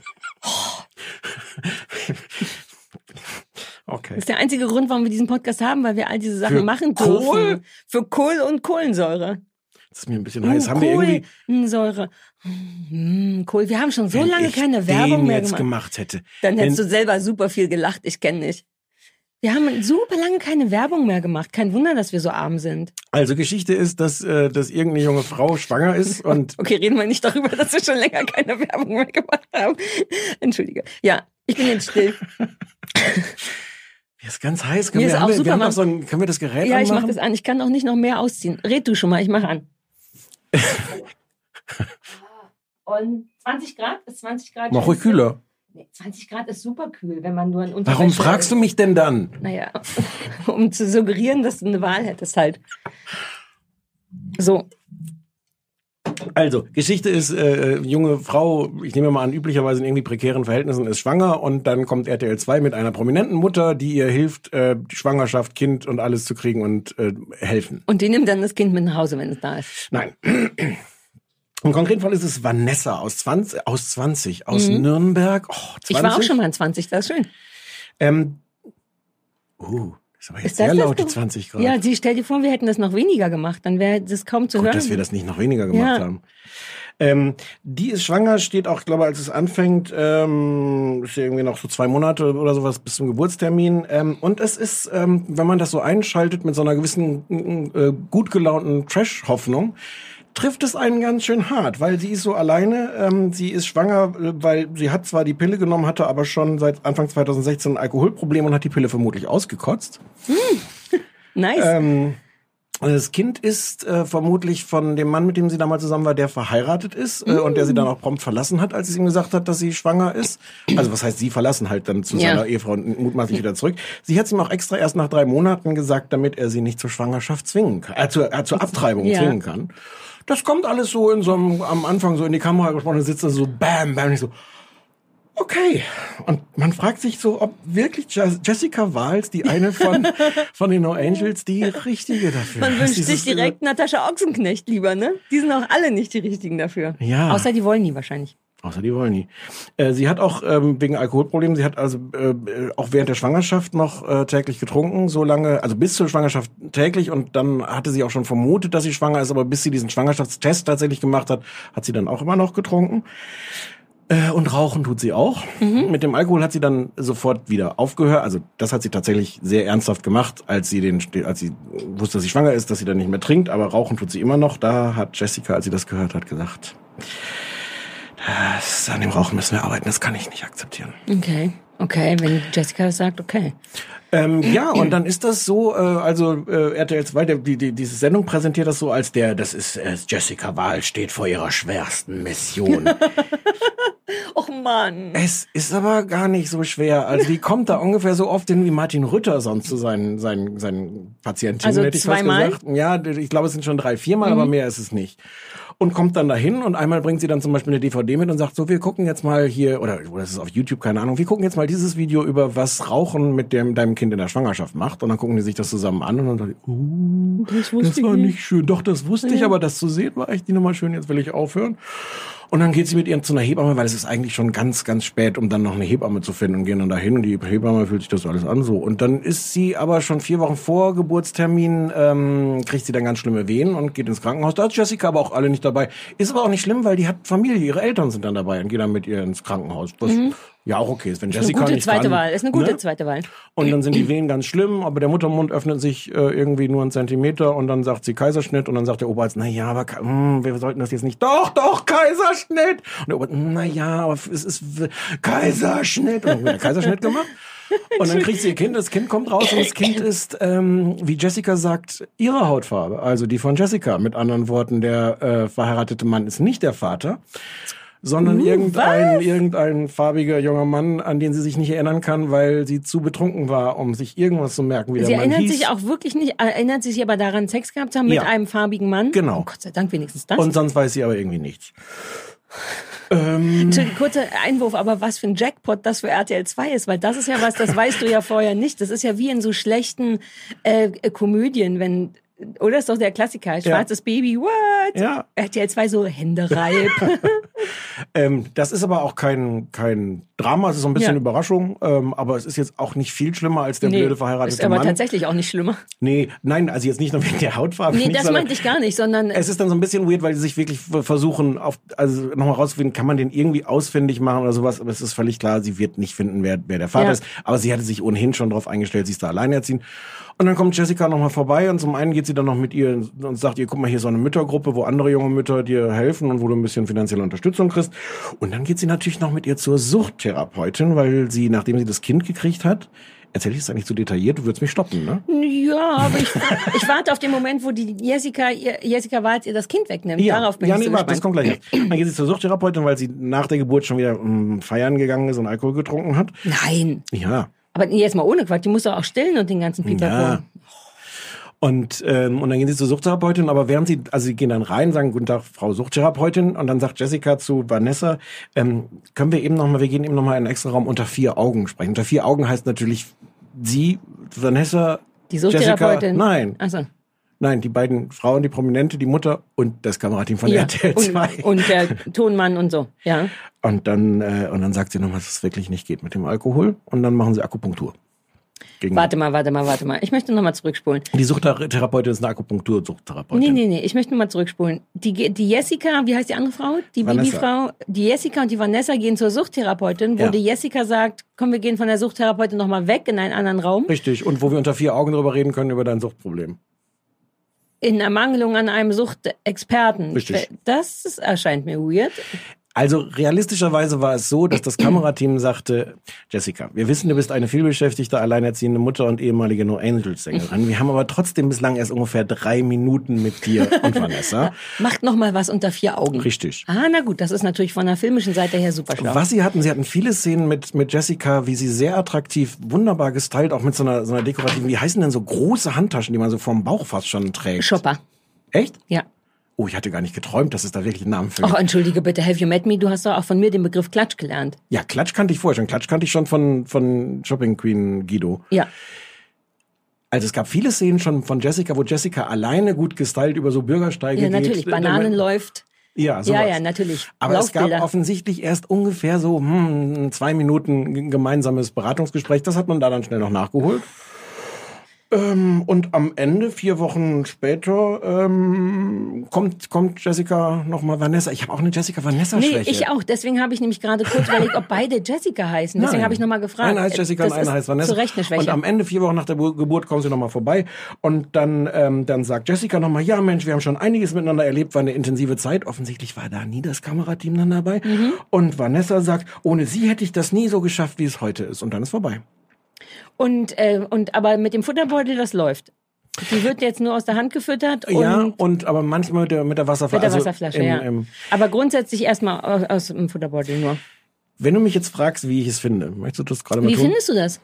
Okay. Das ist der einzige Grund, warum wir diesen Podcast haben, weil wir all diese Sachen Für machen Kohl? dürfen. Für Kohl und Kohlensäure. Das ist mir ein bisschen heiß. Haben wir irgendwie... Kohlensäure. Mm, Kohl. Wir haben schon so Wenn lange ich keine den Werbung mehr jetzt gemacht. gemacht hätte. Dann hättest Wenn- du selber super viel gelacht. Ich kenne dich. Wir haben super lange keine Werbung mehr gemacht. Kein Wunder, dass wir so arm sind. Also Geschichte ist, dass, äh, dass irgendeine junge Frau schwanger ist und Okay, reden wir nicht darüber, dass wir schon länger keine Werbung mehr gemacht haben. Entschuldige. Ja, ich bin jetzt still. mir ist ganz heiß. Können Mir wir, ist haben auch wir, super, wir haben Mann. doch so ein, können wir das Gerät Ja, ich mach anmachen? das an. Ich kann auch nicht noch mehr ausziehen. Red du schon mal, ich mach an. Und zwanzig Grad? Ist zwanzig Grad? Mach ruhig kühler. Nee, zwanzig Grad ist super kühl, wenn man nur ein Warum fragst du mich denn dann? Naja, um zu suggerieren, dass du eine Wahl hättest halt. So. Also, Geschichte ist, äh, junge Frau, ich nehme mal an, üblicherweise in irgendwie prekären Verhältnissen, ist schwanger und dann kommt R T L zwei mit einer prominenten Mutter, die ihr hilft, äh, die Schwangerschaft, Kind und alles zu kriegen und äh, helfen. Und die nimmt dann das Kind mit nach Hause, wenn es da ist. Nein. Im konkreten Fall ist es Vanessa aus zwanzig, aus zwanzig, aus Nürnberg. Oh, zwanzig. Ich war auch schon mal in zwanzig, das ist schön. Ähm, uh, das ist aber jetzt Ist das sehr das laut, die du- zwanzig Grad. Ja, sie stell dir vor, wir hätten das noch weniger gemacht, dann wäre das kaum zu Gut, hören. dass wir das nicht noch weniger gemacht Ja. haben. Ähm, die ist schwanger, steht auch, ich glaube, als es anfängt, ähm, ist ja irgendwie noch so zwei Monate oder sowas bis zum Geburtstermin. Ähm, und es ist, ähm, wenn man das so einschaltet mit so einer gewissen äh, gut gelaunten Trash-Hoffnung, trifft es einen ganz schön hart, weil sie ist so alleine, ähm, sie ist schwanger, äh, weil sie hat zwar die Pille genommen, hatte aber schon seit Anfang zwanzig sechzehn ein Alkoholproblem und hat die Pille vermutlich ausgekotzt. Nice. Ähm, Das Kind ist äh, vermutlich von dem Mann, mit dem sie damals zusammen war, der verheiratet ist äh, mm. und der sie dann auch prompt verlassen hat, als sie ihm gesagt hat, dass sie schwanger ist. Also was heißt sie verlassen halt dann zu ja. seiner Ehefrau und mutmaßlich wieder zurück. Sie hat es ihm auch extra erst nach drei Monaten gesagt, damit er sie nicht zur Schwangerschaft zwingen kann, äh, zur, äh, zur Abtreibung ja. zwingen kann. Das kommt alles so in so einem, am Anfang so in die Kamera gesprochen, dann sitzt er so bam, bam, nicht so. Okay. Und man fragt sich so, ob wirklich Jessica Wahls, die eine von, von den No Angels, die richtige dafür ist. Man wünscht sich direkt Natascha Ochsenknecht lieber, ne? Die sind auch alle nicht die richtigen dafür. Ja. Außer die wollen nie wahrscheinlich. Außer die wollen nie. Äh, sie hat auch ähm, wegen Alkoholproblemen, sie hat also äh, auch während der Schwangerschaft noch äh, täglich getrunken, so lange, also bis zur Schwangerschaft täglich, und dann hatte sie auch schon vermutet, dass sie schwanger ist, aber bis sie diesen Schwangerschaftstest tatsächlich gemacht hat, hat sie dann auch immer noch getrunken. Äh, und rauchen tut sie auch. Mhm. Mit dem Alkohol hat sie dann sofort wieder aufgehört. Also das hat sie tatsächlich sehr ernsthaft gemacht, als sie den, als sie wusste, dass sie schwanger ist, dass sie dann nicht mehr trinkt. Aber rauchen tut sie immer noch. Da hat Jessica, als sie das gehört hat, gesagt, das, an dem Rauchen müssen wir arbeiten. Das kann ich nicht akzeptieren. Okay, okay, wenn Jessica sagt, okay. Ähm, ja, und dann ist das so, äh, also äh, R T L zwei, der, die, die, diese Sendung präsentiert das so als der, das ist äh, Jessica Wahl steht vor ihrer schwersten Mission. Och Mann. Es ist aber gar nicht so schwer. Also die kommt da ungefähr so oft hin wie Martin Rütter sonst zu seinen, seinen, seinen Patientinnen, also hätte ich fast gesagt. Ja, ich glaube, es sind schon drei, viermal, mhm. aber mehr ist es nicht. Und kommt dann dahin und einmal bringt sie dann zum Beispiel eine D V D mit und sagt so, wir gucken jetzt mal hier, oder, oder das ist auf YouTube, keine Ahnung, wir gucken jetzt mal dieses Video über, was Rauchen mit dem, deinem Kind in der Schwangerschaft macht. Und dann gucken die sich das zusammen an und dann sagen die, uh, das, das war nicht schön. Doch, das wusste ja. ich, aber das zu sehen war echt nicht nochmal schön, jetzt will ich aufhören. Und dann geht sie mit ihr zu einer Hebamme, weil es ist eigentlich schon ganz, ganz spät, um dann noch eine Hebamme zu finden, und gehen dann dahin und die Hebamme fühlt sich das alles an so. Und dann ist sie aber schon vier Wochen vor Geburtstermin, ähm, kriegt sie dann ganz schlimme Wehen und geht ins Krankenhaus. Da ist Jessica aber auch alle nicht dabei. Ist aber auch nicht schlimm, weil die hat Familie, ihre Eltern sind dann dabei und gehen dann mit ihr ins Krankenhaus. Das mhm. ja auch okay ist, wenn Jessica eine gute nicht zweite kann, Wahl. Ist eine gute ne? zweite Wahl. Und dann sind die Wehen ganz schlimm, aber der Muttermund öffnet sich äh, irgendwie nur einen Zentimeter und dann sagt sie Kaiserschnitt und dann sagt der Oberarzt, na ja, aber mh, wir sollten das jetzt nicht. Doch, doch, Kaiserschnitt. Und der Oberarzt, na ja, aber es ist Kaiserschnitt. Und dann wird der Kaiserschnitt gemacht. Und dann kriegt sie ihr Kind, das Kind kommt raus und das Kind ist, ähm, wie Jessica sagt, ihre Hautfarbe, also die von Jessica. Mit anderen Worten, der äh, verheiratete Mann ist nicht der Vater, sondern uh, irgendein, was? irgendein farbiger junger Mann, an den sie sich nicht erinnern kann, weil sie zu betrunken war, um sich irgendwas zu merken, wie der sie Mann hieß. Sie erinnert sich auch wirklich nicht, erinnert sich aber daran, Sex gehabt zu haben mit ja. einem farbigen Mann. Genau. Oh, Gott sei Dank wenigstens das. Und sonst weiß sie aber irgendwie nichts. Ähm, Kurzer Einwurf, aber was für ein Jackpot das für R T L zwei ist, weil das ist ja was, das weißt du ja vorher nicht. Das ist ja wie in so schlechten äh, Komödien, wenn, oder ist doch der Klassiker, schwarzes ja. Baby, what? Ja. R T L zwei so Händereib. ähm, das ist aber auch kein kein Drama, es ist so ein bisschen ja. Überraschung, ähm, aber es ist jetzt auch nicht viel schlimmer als der nee, blöde verheiratete ist aber Mann. tatsächlich auch nicht schlimmer. Nee, nein, also jetzt nicht nur wegen der Hautfarbe. Nee, nicht, das meinte ich gar nicht, sondern... Es ist dann so ein bisschen weird, weil sie sich wirklich versuchen, auf, also nochmal rauszufinden, kann man den irgendwie ausfindig machen oder sowas, aber es ist völlig klar, sie wird nicht finden, wer, wer der Vater ja. ist, aber sie hatte sich ohnehin schon darauf eingestellt, sie ist da alleinerziehend. Und dann kommt Jessica nochmal vorbei und zum einen geht sie dann noch mit ihr und sagt ihr, guck mal, hier ist so eine Müttergruppe, wo andere junge Mütter dir helfen und wo du ein bisschen finanzielle Unterstützung kriegst. Und dann geht sie natürlich noch mit ihr zur Suchttherapeutin, weil sie, nachdem sie das Kind gekriegt hat, erzähl ich es eigentlich zu detailliert, du würdest mich stoppen, ne? Ja, aber ich, ich warte auf den Moment, wo die Jessica, ihr, Jessica Walz ihr das Kind wegnimmt. Ja, Darauf bin ja, ich nee, so warte, gespannt. das kommt gleich. Dann geht sie zur Suchttherapeutin, weil sie nach der Geburt schon wieder um, feiern gegangen ist und Alkohol getrunken hat. Nein. Ja. Aber jetzt mal ohne Quatsch, die muss doch auch stillen und den ganzen Pipapo. Ja. Und, ähm, und dann gehen sie zur Suchttherapeutin, aber während sie, also sie gehen dann rein, sagen, guten Tag, Frau Suchttherapeutin, und dann sagt Jessica zu Vanessa, ähm, können wir eben nochmal, wir gehen eben nochmal in einen extra Raum unter vier Augen sprechen. Unter vier Augen heißt natürlich sie, Vanessa, die Suchttherapeutin. Jessica, nein. Ach so. Nein, die beiden Frauen, die Prominente, die Mutter und das Kamerateam von ja. R T L zwei. Und, und der Tonmann und so, ja. Und dann, äh, und dann sagt sie nochmal, dass es wirklich nicht geht mit dem Alkohol, und dann machen sie Akupunktur. Gegen warte mal, warte mal, warte mal. Ich möchte nochmal zurückspulen. Die Suchttherapeutin ist eine Akupunktur-Suchttherapeutin. Nee, nee, nee, ich möchte nochmal zurückspulen. Die, die Jessica, wie heißt die andere Frau? Die Babyfrau. Die Jessica und die Vanessa gehen zur Suchttherapeutin, wo ja. die Jessica sagt, komm, wir gehen von der Suchttherapeutin nochmal weg in einen anderen Raum. Richtig, und wo wir unter vier Augen drüber reden können, über dein Suchtproblem. In Ermangelung an einem Suchtexperten. Richtig. Das ist, erscheint mir weird. Also realistischerweise war es so, dass das Kamerateam sagte, Jessica, wir wissen, du bist eine vielbeschäftigte, alleinerziehende Mutter und ehemalige No Angels Sängerin. Wir haben aber trotzdem bislang erst ungefähr drei Minuten mit dir und Vanessa. Macht noch mal was unter vier Augen. Richtig. Ah, na gut, das ist natürlich von der filmischen Seite her super schlau. Was sie hatten, sie hatten viele Szenen mit mit Jessica, wie sie sehr attraktiv, wunderbar gestylt, auch mit so einer so einer dekorativen, wie heißen denn so große Handtaschen, die man so vorm Bauch fast schon trägt? Shopper. Echt? Ja. Oh, ich hatte gar nicht geträumt, dass es da wirklich einen Namen für Ach, gibt. entschuldige bitte, have you met me? Du hast doch auch von mir den Begriff Klatsch gelernt. Ja, Klatsch kannte ich vorher schon. Klatsch kannte ich schon von von Shopping Queen Guido. Ja. Also es gab viele Szenen schon von Jessica, wo Jessica alleine gut gestylt über so Bürgersteige Ja, geht. natürlich. Bananen läuft. Ja, sowas. Ja, ja, natürlich. Aber es gab Laufbilder. offensichtlich erst ungefähr so hm, zwei Minuten gemeinsames Beratungsgespräch. Das hat man da dann schnell noch nachgeholt. Ähm, und am Ende, vier Wochen später, ähm, kommt kommt Jessica nochmal Vanessa. Ich habe auch eine Jessica-Vanessa-Schwäche. Nee, ich auch. Deswegen habe ich nämlich gerade kurz überlegt, ob beide Jessica heißen. Deswegen habe ich nochmal gefragt. Einer heißt Jessica das und einer ist heißt Vanessa. Zu Recht eine Schwäche. Und am Ende, vier Wochen nach der Bu- Geburt, kommen sie nochmal vorbei. Und dann ähm, dann sagt Jessica nochmal, ja Mensch, wir haben schon einiges miteinander erlebt, war eine intensive Zeit. Offensichtlich war da nie das Kamerateam dann dabei. Mhm. Und Vanessa sagt, ohne sie hätte ich das nie so geschafft, wie es heute ist. Und dann ist vorbei. Und, äh, und aber mit dem Futterbeutel, das läuft. Die wird jetzt nur aus der Hand gefüttert und Ja, und aber manchmal mit der, mit der Wasserflasche. mit der also Wasserflasche, im, ja. im, Aber grundsätzlich erstmal aus, aus dem Futterbeutel nur. Wenn du mich jetzt fragst, wie ich es finde, möchtest du das gerade mal Wie tun? findest du das?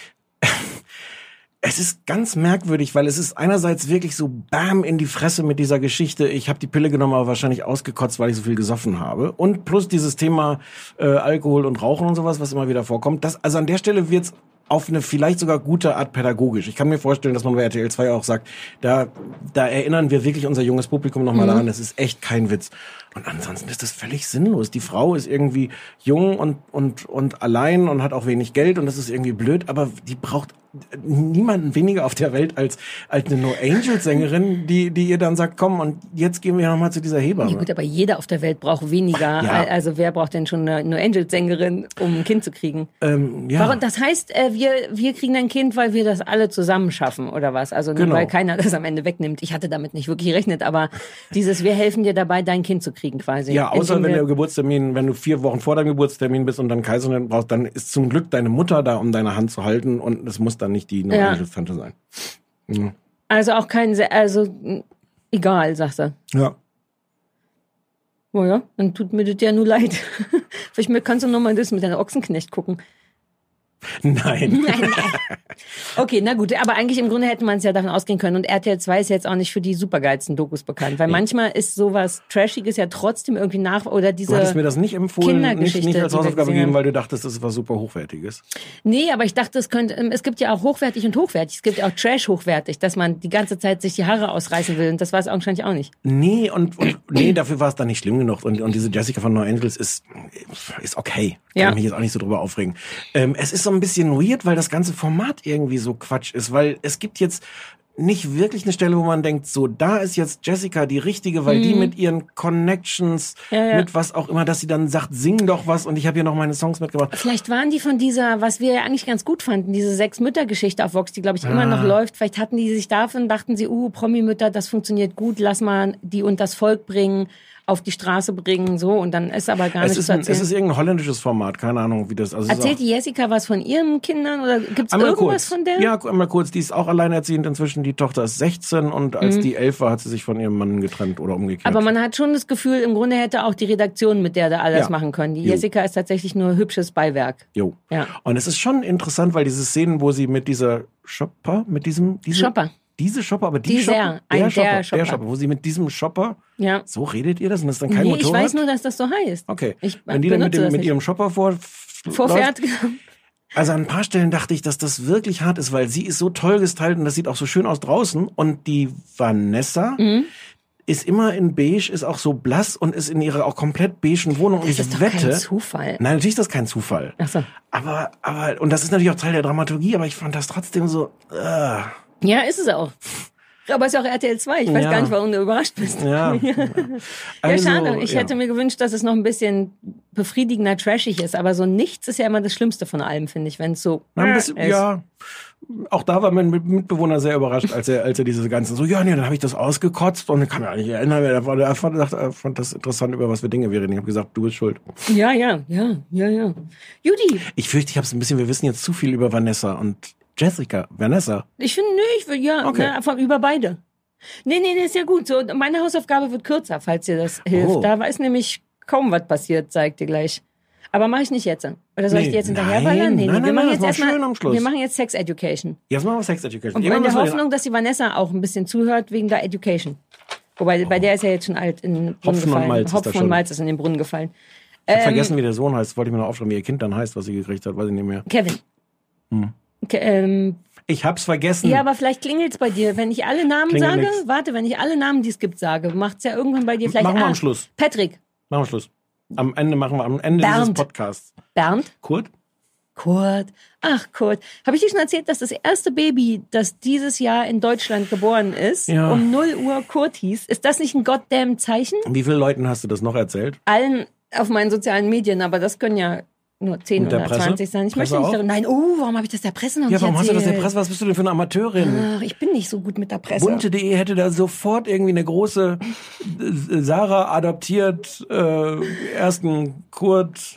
Es ist ganz merkwürdig, weil es ist einerseits wirklich so bam in die Fresse mit dieser Geschichte. Ich habe die Pille genommen, aber wahrscheinlich ausgekotzt, weil ich so viel gesoffen habe. Und plus dieses Thema äh, Alkohol und Rauchen und sowas, was immer wieder vorkommt. Das, also an der Stelle wird's auf eine vielleicht sogar gute Art pädagogisch. Ich kann mir vorstellen, dass man bei R T L zwei auch sagt, da, da erinnern wir wirklich unser junges Publikum nochmal Mhm. daran, das ist echt kein Witz. Und ansonsten ist das völlig sinnlos. Die Frau ist irgendwie jung und, und, und allein und hat auch wenig Geld und das ist irgendwie blöd, aber die braucht niemanden weniger auf der Welt als, als eine No-Angel-Sängerin, die, die ihr dann sagt, komm, und jetzt gehen wir nochmal zu dieser Hebamme. Ja, gut, aber jeder auf der Welt braucht weniger. Ja. Also wer braucht denn schon eine, eine Angel-Sängerin, um ein Kind zu kriegen? Ähm, ja. Warum, das heißt, äh, wir, wir kriegen ein Kind, weil wir das alle zusammen schaffen, oder was? Also nur Genau. weil keiner das am Ende wegnimmt. Ich hatte damit nicht wirklich gerechnet, aber dieses, wir helfen dir dabei, dein Kind zu kriegen quasi. Ja, außer Indem wenn wir- der Geburtstermin, wenn du vier Wochen vor deinem Geburtstermin bist und dann Kaiserschnitt brauchst, dann ist zum Glück deine Mutter da, um deine Hand zu halten und es muss dann nicht die Ja. No-Angel-Tante sein. Ja. Also auch kein, Se- also mh, egal, sagst du. ja. Oh ja, dann tut mir das ja nur leid. Vielleicht kannst du noch mal das mit deiner Ochsenknecht gucken. Nein. Nein, nein. Okay, na gut, aber eigentlich im Grunde hätte man es ja davon ausgehen können. Und R T L zwei ist jetzt auch nicht für die supergeilsten Dokus bekannt. Weil manchmal ist sowas Trashiges ja trotzdem irgendwie nach, oder diese Du hattest mir das nicht empfohlen, nicht, Kindergeschichte, nicht als die wir Hausaufgabe gesehen gegeben, haben. weil du dachtest, das ist was super Hochwertiges. Nee, aber ich dachte, es könnte, ähm, es gibt ja auch hochwertig und hochwertig. Es gibt ja auch Trash hochwertig, dass man die ganze Zeit sich die Haare ausreißen will. Und das war es augenscheinlich auch nicht. Nee, und, und nee, dafür war es dann nicht schlimm genug. Und, und diese Jessica von No Angels ist, ist okay. Kann Ja. ich mich jetzt auch nicht so drüber aufregen. Ähm, es ist so ein bisschen weird, weil das ganze Format irgendwie so Quatsch ist, weil es gibt jetzt nicht wirklich eine Stelle, wo man denkt, so, da ist jetzt Jessica die Richtige, weil die mit ihren Connections, Ja, ja. mit was auch immer, dass sie dann sagt, sing doch was und ich habe hier noch meine Songs mitgebracht. Vielleicht waren die von dieser, was wir ja eigentlich ganz gut fanden, diese Sechs-Mütter-Geschichte auf Vox, die, glaube ich, immer noch läuft. Vielleicht hatten die sich davon, dachten sie, uh, Promi-Mütter, das funktioniert gut, lass mal die und das Volk bringen, auf die Straße bringen, so. Und dann ist aber gar Es nichts ist, zu ein, erzählen. es ist irgendein holländisches Format, keine Ahnung, wie das, also es ist Erzählt auch, die Jessica was von ihren Kindern oder gibt's Einmal irgendwas kurz. von der? Ja, einmal kurz. Die ist auch alleinerziehend inzwischen. Die Tochter ist sechzehn und als die elf war, hat sie sich von ihrem Mann getrennt oder umgekehrt. Aber man hat schon das Gefühl, im Grunde hätte auch die Redaktion mit der da alles Ja. machen können. Die Jo. Jessica ist tatsächlich nur hübsches Beiwerk. Jo. Ja. Und es ist schon interessant, weil diese Szenen, wo sie mit dieser Shopper, mit diesem, diese, Shopper. diese Shopper, aber die Dieser, Shopper, ein der Shopper, Shopper. der Shopper, wo sie mit diesem Shopper, Ja. so redet ihr das? Und das ist dann kein Nee, ich Motorrad? weiß nur, dass das so heißt. Okay. Ich Wenn die dann mit, benutze dem, das mit nicht. ihrem Shopper vor, Vorfährt. läuft, also an ein paar Stellen dachte ich, dass das wirklich hart ist, weil sie ist so toll gestylt und das sieht auch so schön aus draußen. Und die Vanessa Mhm. ist immer in beige, ist auch so blass und ist in ihrer auch komplett beigen Wohnung. Und Das ich ist doch wette, kein Zufall. nein, natürlich ist das kein Zufall. Ach so. Aber, aber, und das ist natürlich auch Teil der Dramaturgie, aber ich fand das trotzdem so, äh. Ja, ist es auch. Aber es ist auch R T L zwei. Ich weiß Ja. gar nicht, warum du überrascht bist. Ja. ja, Also, schade. Ich ja. hätte mir gewünscht, dass es noch ein bisschen befriedigender, trashig ist. Aber so nichts ist ja immer das Schlimmste von allem, finde ich, wenn es so Ja, ein bisschen, ist. ja, auch da war mein Mitbewohner sehr überrascht, als er, als er diese ganzen so, ja, nee, dann habe ich das ausgekotzt und dann kann mir auch nicht erinnern, er fand, er fand, er fand das interessant, über was für Dinge wir reden. Ich habe gesagt, du bist schuld. Ja, ja, ja, ja, ja. Judy, Ich fürchte, ich habe es ein bisschen, wir wissen jetzt zu viel über Vanessa und Jessica. Vanessa. ich finde, nee, ich will, ja, Okay. na, von, über beide. Nee, nee, nee, ist ja gut. So, meine Hausaufgabe wird kürzer, falls dir das hilft. Oh. Da weiß nämlich kaum was passiert, sag ich dir gleich. Aber mache ich nicht jetzt. Oder soll Nee, ich dir jetzt nein, hinterherballern? Nee, nee, nein, wir nein, machen nein, jetzt das war erstmal, schön am Schluss. wir machen jetzt Sex Education. Jetzt machen wir Sex Education. Und Immer in der müssen wir den- Hoffnung, dass die Vanessa auch ein bisschen zuhört wegen der Education. Wobei, bei der ist ja jetzt schon alt in den Brunnen Hopfen und gefallen. Malz ist da Hopfen schon. und Malz ist in den Brunnen gefallen. Ich hab Ähm, vergessen, wie der Sohn heißt. Wollte ich mir noch aufschreiben, wie ihr Kind dann heißt, was sie gekriegt hat. Weiß ich nicht mehr. Kevin. Hm. Ke ähm, Ich hab's vergessen. ja, aber vielleicht klingelt's bei dir. Wenn ich alle Namen Klingelt sage, nix. warte, wenn ich alle Namen, die es gibt, sage, macht's ja irgendwann bei dir vielleicht. Machen wir ah, am Schluss. Patrick. Machen wir Schluss. Am Ende machen wir, am Ende dieses Bernd. Podcasts. Bernd. Kurt? Kurt. Ach, Kurt. Habe ich dir schon erzählt, dass das erste Baby, das dieses Jahr in Deutschland geboren ist, Ja. um null Uhr Kurt hieß? Ist das nicht ein goddamn Zeichen? Wie vielen Leuten hast du das noch erzählt? Allen auf meinen sozialen Medien, aber das können ja nur zehn Und der oder Presse? zwanzig sein. Ich Presse möchte nicht auch? darüber. Nein, oh, warum habe ich das der Presse noch Ja, nicht warum hast du das erzählt? der Presse? Was bist du denn für eine Amateurin? Ach, ich bin nicht so gut mit der Presse. Bunte.de hätte da sofort irgendwie eine große äh, Sarah adoptiert, äh, ersten Kurt.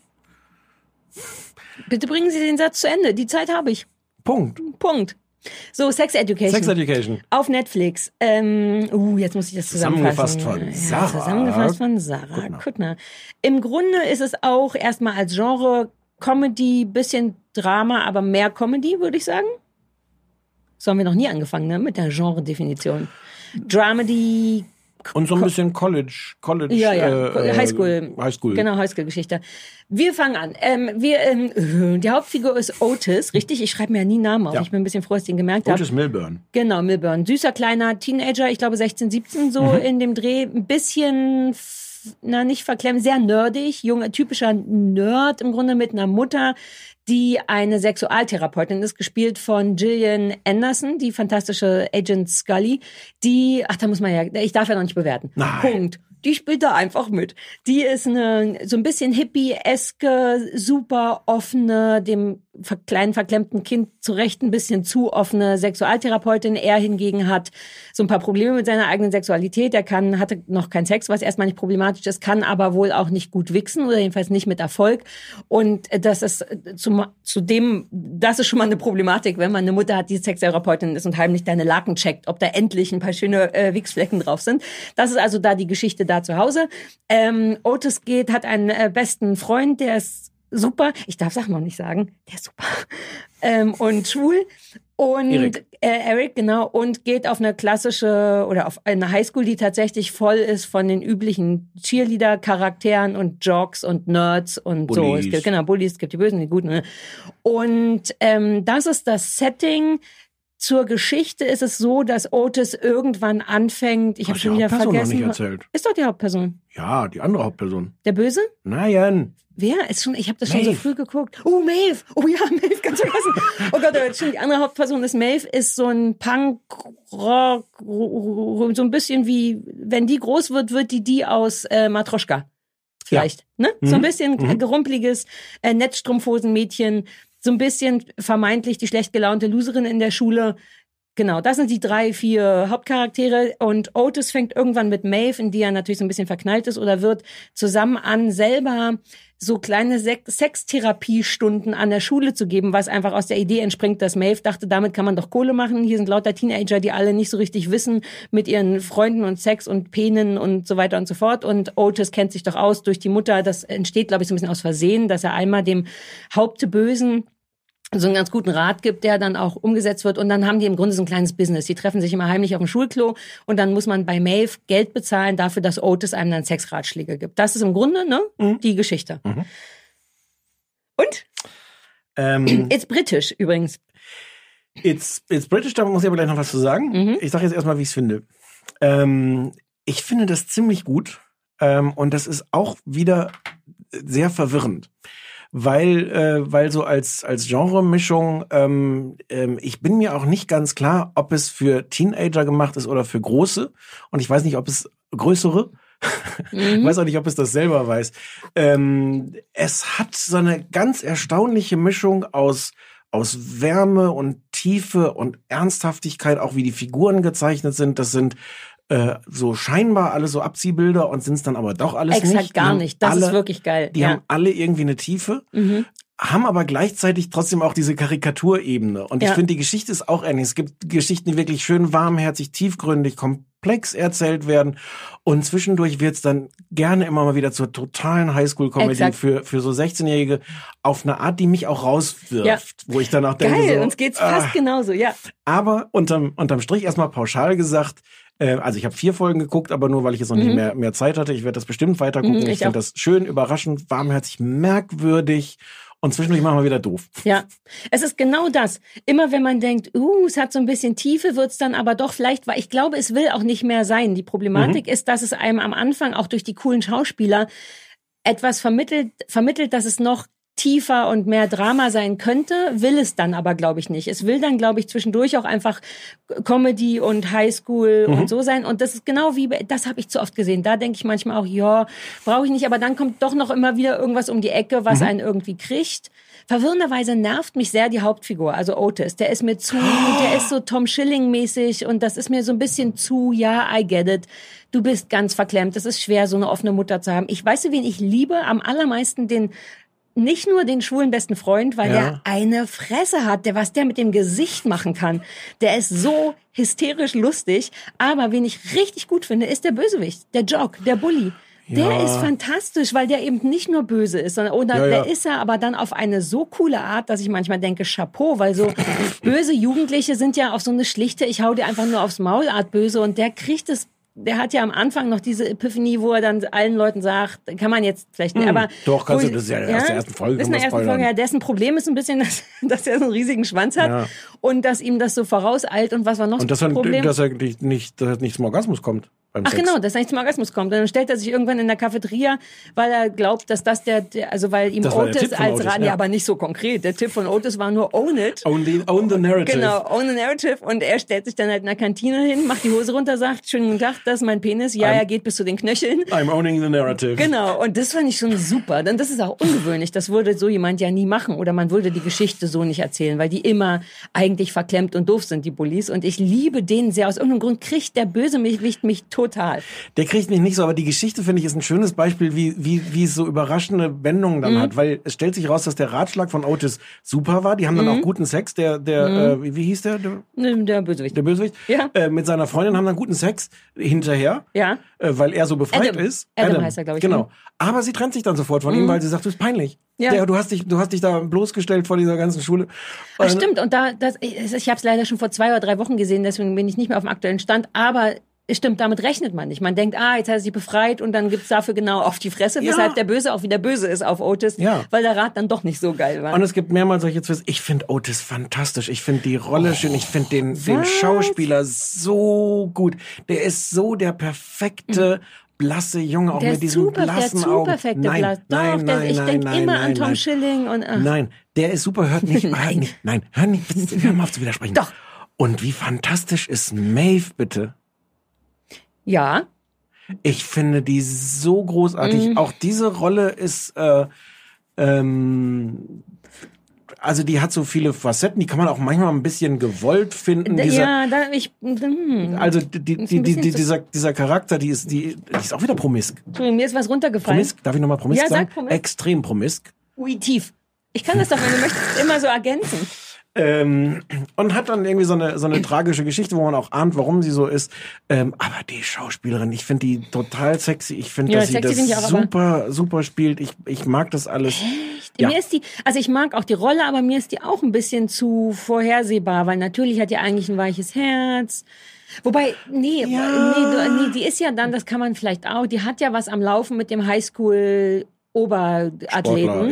Bitte bringen Sie den Satz zu Ende. Die Zeit habe ich. Punkt. Punkt. So, Sex Education. Sex Education. Auf Netflix. Ähm, uh, jetzt muss ich das zusammenfassen. Zusammengefasst von Ja, Sarah Zusammengefasst von Sarah Kuttner. Im Grunde ist es auch erstmal als Genre Comedy, bisschen Drama, aber mehr Comedy, würde ich sagen. So haben wir noch nie angefangen, ne? Mit der Genre-Definition. Dramedy, Und so ein bisschen College, College, ja, ja, äh, Highschool. Highschool. Genau, Highschool-Geschichte. Wir fangen an. Ähm, wir, ähm, die Hauptfigur ist Otis, richtig? Ich schreibe mir ja nie Namen auf. Ja. Ich bin ein bisschen froh, dass ich den gemerkt habe. Otis Milburn. Genau, Milburn. Süßer kleiner Teenager, ich glaube sechzehn, siebzehn so in dem Dreh. Ein bisschen, f- na nicht verklemmt, sehr nerdig. Junger, typischer Nerd im Grunde mit einer Mutter, die eine Sexualtherapeutin ist, gespielt von Gillian Anderson, die fantastische Agent Scully. Die, ach, da muss man ja, ich darf ja noch nicht bewerten. Nein. Punkt. Die spielt da einfach mit. Die ist eine so ein bisschen hippie-eske, super offene, dem ver- kleinen verklemmten Kind zu Recht ein bisschen zu offene Sexualtherapeutin. Er hingegen hat so ein paar Probleme mit seiner eigenen Sexualität. Er kann, hatte noch keinen Sex, was erstmal nicht problematisch ist, kann aber wohl auch nicht gut wichsen oder jedenfalls nicht mit Erfolg. Und das ist zum, zudem, das ist schon mal eine Problematik, wenn man eine Mutter hat, die Sextherapeutin ist und heimlich deine Laken checkt, ob da endlich ein paar schöne äh, Wichsflecken drauf sind. Das ist also da die Geschichte da zu Hause. Ähm, Otis geht, hat einen äh, besten Freund, der ist super. Ich darf Sachen noch nicht sagen. Der ist super. Ähm, und schwul. Und Eric. Äh, Eric, genau. Und geht auf eine klassische oder auf eine Highschool, die tatsächlich voll ist von den üblichen Cheerleader-Charakteren und Jocks und Nerds und so. Bullies. Es gibt, genau, Bullies, es gibt die Bösen, die Guten. Ne? Und ähm, das ist das Setting. Zur Geschichte ist es so, dass Otis irgendwann anfängt, ich habe Hast schon die wieder Hauptperson noch vergessen. nicht erzählt. Ist doch die Hauptperson. Ja, die andere Hauptperson. Der Böse? Nein. Wer? Ist schon, ich habe das schon so Maeve. früh geguckt. Oh, Maeve. Oh ja, Maeve, ganz vergessen. Oh Gott, aber schon die andere Hauptperson ist Maeve, ist so ein Punk-Rock, so ein bisschen wie, wenn die groß wird, wird die die aus äh, Matroschka. Vielleicht, ne? So ein bisschen Mhm. gerumpeliges äh, Netzstrumpfhosenmädchen, so ein bisschen vermeintlich die schlecht gelaunte Loserin in der Schule. Genau, das sind die drei, vier Hauptcharaktere und Otis fängt irgendwann mit Maeve, in die er natürlich so ein bisschen verknallt ist oder wird, zusammen an, selber so kleine Se- Sextherapiestunden an der Schule zu geben, was einfach aus der Idee entspringt, dass Maeve dachte, damit kann man doch Kohle machen. Hier sind lauter Teenager, die alle nicht so richtig wissen mit ihren Freunden und Sex und Penen und so weiter und so fort. Und Otis kennt sich doch aus durch die Mutter. Das entsteht, glaube ich, so ein bisschen aus Versehen, dass er einmal dem Hauptbösen so einen ganz guten Rat gibt, der dann auch umgesetzt wird. Und dann haben die im Grunde so ein kleines Business. Die treffen sich immer heimlich auf dem Schulklo und dann muss man bei Maeve Geld bezahlen dafür, dass Otis einem dann Sexratschläge gibt. Das ist im Grunde, ne, Mhm. die Geschichte. Mhm. Und? Ähm, Ist britisch übrigens. it's, it's British, da muss ich aber gleich noch was zu sagen. Mhm. Ich sage jetzt erstmal, wie ich es finde. Ähm, ich finde das ziemlich gut. Ähm, und das ist auch wieder sehr verwirrend. weil äh, weil so als als Genremischung, ähm, ähm, ich bin mir auch nicht ganz klar, ob es für Teenager gemacht ist oder für Große. Und ich weiß nicht, ob es größere. Mhm. Ich weiß auch nicht, ob es das selber weiß. Ähm, es hat so eine ganz erstaunliche Mischung aus aus Wärme und Tiefe und Ernsthaftigkeit, auch wie die Figuren gezeichnet sind. Das sind äh, so scheinbar alle so Abziehbilder und sind es dann aber doch alles Exakt nicht. Exakt gar nicht. Das alle, ist wirklich geil. Die ja. haben alle irgendwie eine Tiefe. Mhm. Haben aber gleichzeitig trotzdem auch diese Karikaturebene. Und ja. ich finde, die Geschichte ist auch ähnlich. Es gibt Geschichten, die wirklich schön warmherzig, tiefgründig, komplex erzählt werden. Und zwischendurch wird's dann gerne immer mal wieder zur totalen Highschool-Comedy für für so sechzehnjährige auf eine Art, die mich auch rauswirft. Ja. Wo ich dann auch denke, geil, so, uns geht's ah. fast genauso, ja. Aber unterm, unterm Strich erstmal pauschal gesagt, äh, also ich habe vier Folgen geguckt, aber nur, weil ich jetzt noch mhm. nicht mehr, mehr Zeit hatte. Ich werde das bestimmt weiter gucken. Mhm, ich ich finde das schön, überraschend, warmherzig, merkwürdig. Und zwischendurch machen wir wieder doof. Ja, es ist genau das. Immer wenn man denkt, uh, es hat so ein bisschen Tiefe, wird's dann aber doch vielleicht, weil ich glaube, es will auch nicht mehr sein. Die Problematik mhm. ist, dass es einem am Anfang auch durch die coolen Schauspieler etwas vermittelt, vermittelt, dass es noch tiefer und mehr Drama sein könnte, will es dann aber, glaube ich, nicht. Es will dann, glaube ich, zwischendurch auch einfach Comedy und Highschool mhm. und so sein. Und das ist genau wie, das habe ich zu oft gesehen. Da denke ich manchmal auch, ja, brauche ich nicht. Aber dann kommt doch noch immer wieder irgendwas um die Ecke, was mhm. einen irgendwie kriegt. Verwirrenderweise nervt mich sehr die Hauptfigur, also Otis. Der ist mir zu, oh. der ist so Tom Schilling-mäßig und das ist mir so ein bisschen zu, ja, I get it. Du bist ganz verklemmt. Es ist schwer, so eine offene Mutter zu haben. Ich weiß, wen ich liebe, am allermeisten den nicht nur den schwulen besten Freund, weil ja. der eine Fresse hat, der was der mit dem Gesicht machen kann. Der ist so hysterisch lustig. Aber wen ich richtig gut finde, ist der Bösewicht, der Jock, der Bully. Der ja. ist fantastisch, weil der eben nicht nur böse ist, sondern oder ja, ja. der ist er aber dann auf eine so coole Art, dass ich manchmal denke, Chapeau, weil so böse Jugendliche sind ja auf so eine schlichte, ich hau dir einfach nur aufs Maul Art böse und der kriegt es. Der hat ja am Anfang noch diese Epiphanie, wo er dann allen Leuten sagt, kann man jetzt vielleicht nicht, aber... Doch, kannst du, das ist ja, ja aus der ersten Folge. Das ist in der ersten Folge, ja, dessen Problem ist ein bisschen, dass, dass er so einen riesigen Schwanz hat ja. und dass ihm das so vorauseilt und was war noch und das das Problem? Und dass er nicht, nicht, dass er nicht zum Orgasmus kommt. Beim Ach Sex. genau, dass er nicht zum Orgasmus kommt. Dann stellt er sich irgendwann in der Cafeteria, weil er glaubt, dass das der, der also weil ihm Otis als Radio, ja. aber nicht so konkret. Der Tipp von Otis war nur own it. Own, the, own the narrative. Genau, own the narrative. Und er stellt sich dann halt in der Kantine hin, macht die Hose runter, sagt, schönen guten Tag, das ist mein Penis. Ja, I'm, er geht bis zu den Knöcheln. I'm owning the narrative. Genau, und das fand ich schon super. Denn das ist auch ungewöhnlich. Das würde so jemand ja nie machen. Oder man würde die Geschichte so nicht erzählen, weil die immer eigentlich verklemmt und doof sind, die Bullies. Und ich liebe den sehr. Aus irgendeinem Grund kriegt der Bösewicht mich total. Der kriegt mich nicht so, aber die Geschichte, finde ich, ist ein schönes Beispiel, wie wie wie es so überraschende Wendungen dann mhm. hat, weil es stellt sich raus, dass der Ratschlag von Otis super war. Die haben dann mhm. auch guten Sex. Der der mhm. äh, wie, wie hieß der? Der, der Bösewicht. Der Bösewicht. Ja. Äh, mit seiner Freundin haben dann guten Sex hinterher. Ja. Äh, weil er so befreit Adam. ist. Adam, Adam heißt er, glaube ich. Genau. Aber sie trennt sich dann sofort von mhm. ihm, weil sie sagt, du bist peinlich. Ja. Der, du hast dich, du hast dich da bloßgestellt vor dieser ganzen Schule. Ach, stimmt. Und da, das, ich, ich habe es leider schon vor zwei oder drei Wochen gesehen, deswegen bin ich nicht mehr auf dem aktuellen Stand. Aber stimmt, damit rechnet man nicht. Man denkt, ah, jetzt hat er sich befreit und dann gibt's dafür genau auf die Fresse, ja. weshalb der Böse auch wieder böse ist auf Otis, ja. weil der Rat dann doch nicht so geil war. Und es gibt mehrmals solche Twists. Ich finde Otis fantastisch. Ich finde die Rolle oh, schön. Ich finde den, den Schauspieler so gut. Der ist so der perfekte blasse Junge, auch der mit diesen super, blassen der Augen. Perfekte nein, Blass. nein, Doch, nein, der, ich nein, denke nein, immer nein, an Tom nein. Schilling und ach. Nein, der ist super. Hört nicht, hört nicht, nein, hör nicht, hör mal auf zu widersprechen. Doch. Und wie fantastisch ist Maeve, bitte? Ja. Ich finde die so großartig. Mhm. Auch diese Rolle ist, äh, ähm, also die hat so viele Facetten, die kann man auch manchmal ein bisschen gewollt finden. Dieser, ja, da ich. Hm. Also die, die, die, die, dieser, dieser Charakter, die ist, die, die ist auch wieder promisk. Entschuldigung, mir ist was runtergefallen. Promisk, darf ich nochmal promisk ja, sagen? Sag promisk. Extrem promisk. Ui, tief. Ich kann das doch, wenn du möchtest, immer so ergänzen. Ähm, und hat dann irgendwie so eine so eine tragische Geschichte, wo man auch ahnt, warum sie so ist. Ähm, aber die Schauspielerin, ich finde die total sexy. Ich finde, ja, dass sie das auch, super super spielt. Ich ich mag das alles. Echt? Ja. Mir ist die, also ich mag auch die Rolle, aber mir ist die auch ein bisschen zu vorhersehbar, weil natürlich hat die eigentlich ein weiches Herz. Wobei, nee, ja. nee, nee, die ist ja dann, das kann man vielleicht auch, die hat ja was am Laufen mit dem Highschool Oberathleten. Sportler, ja.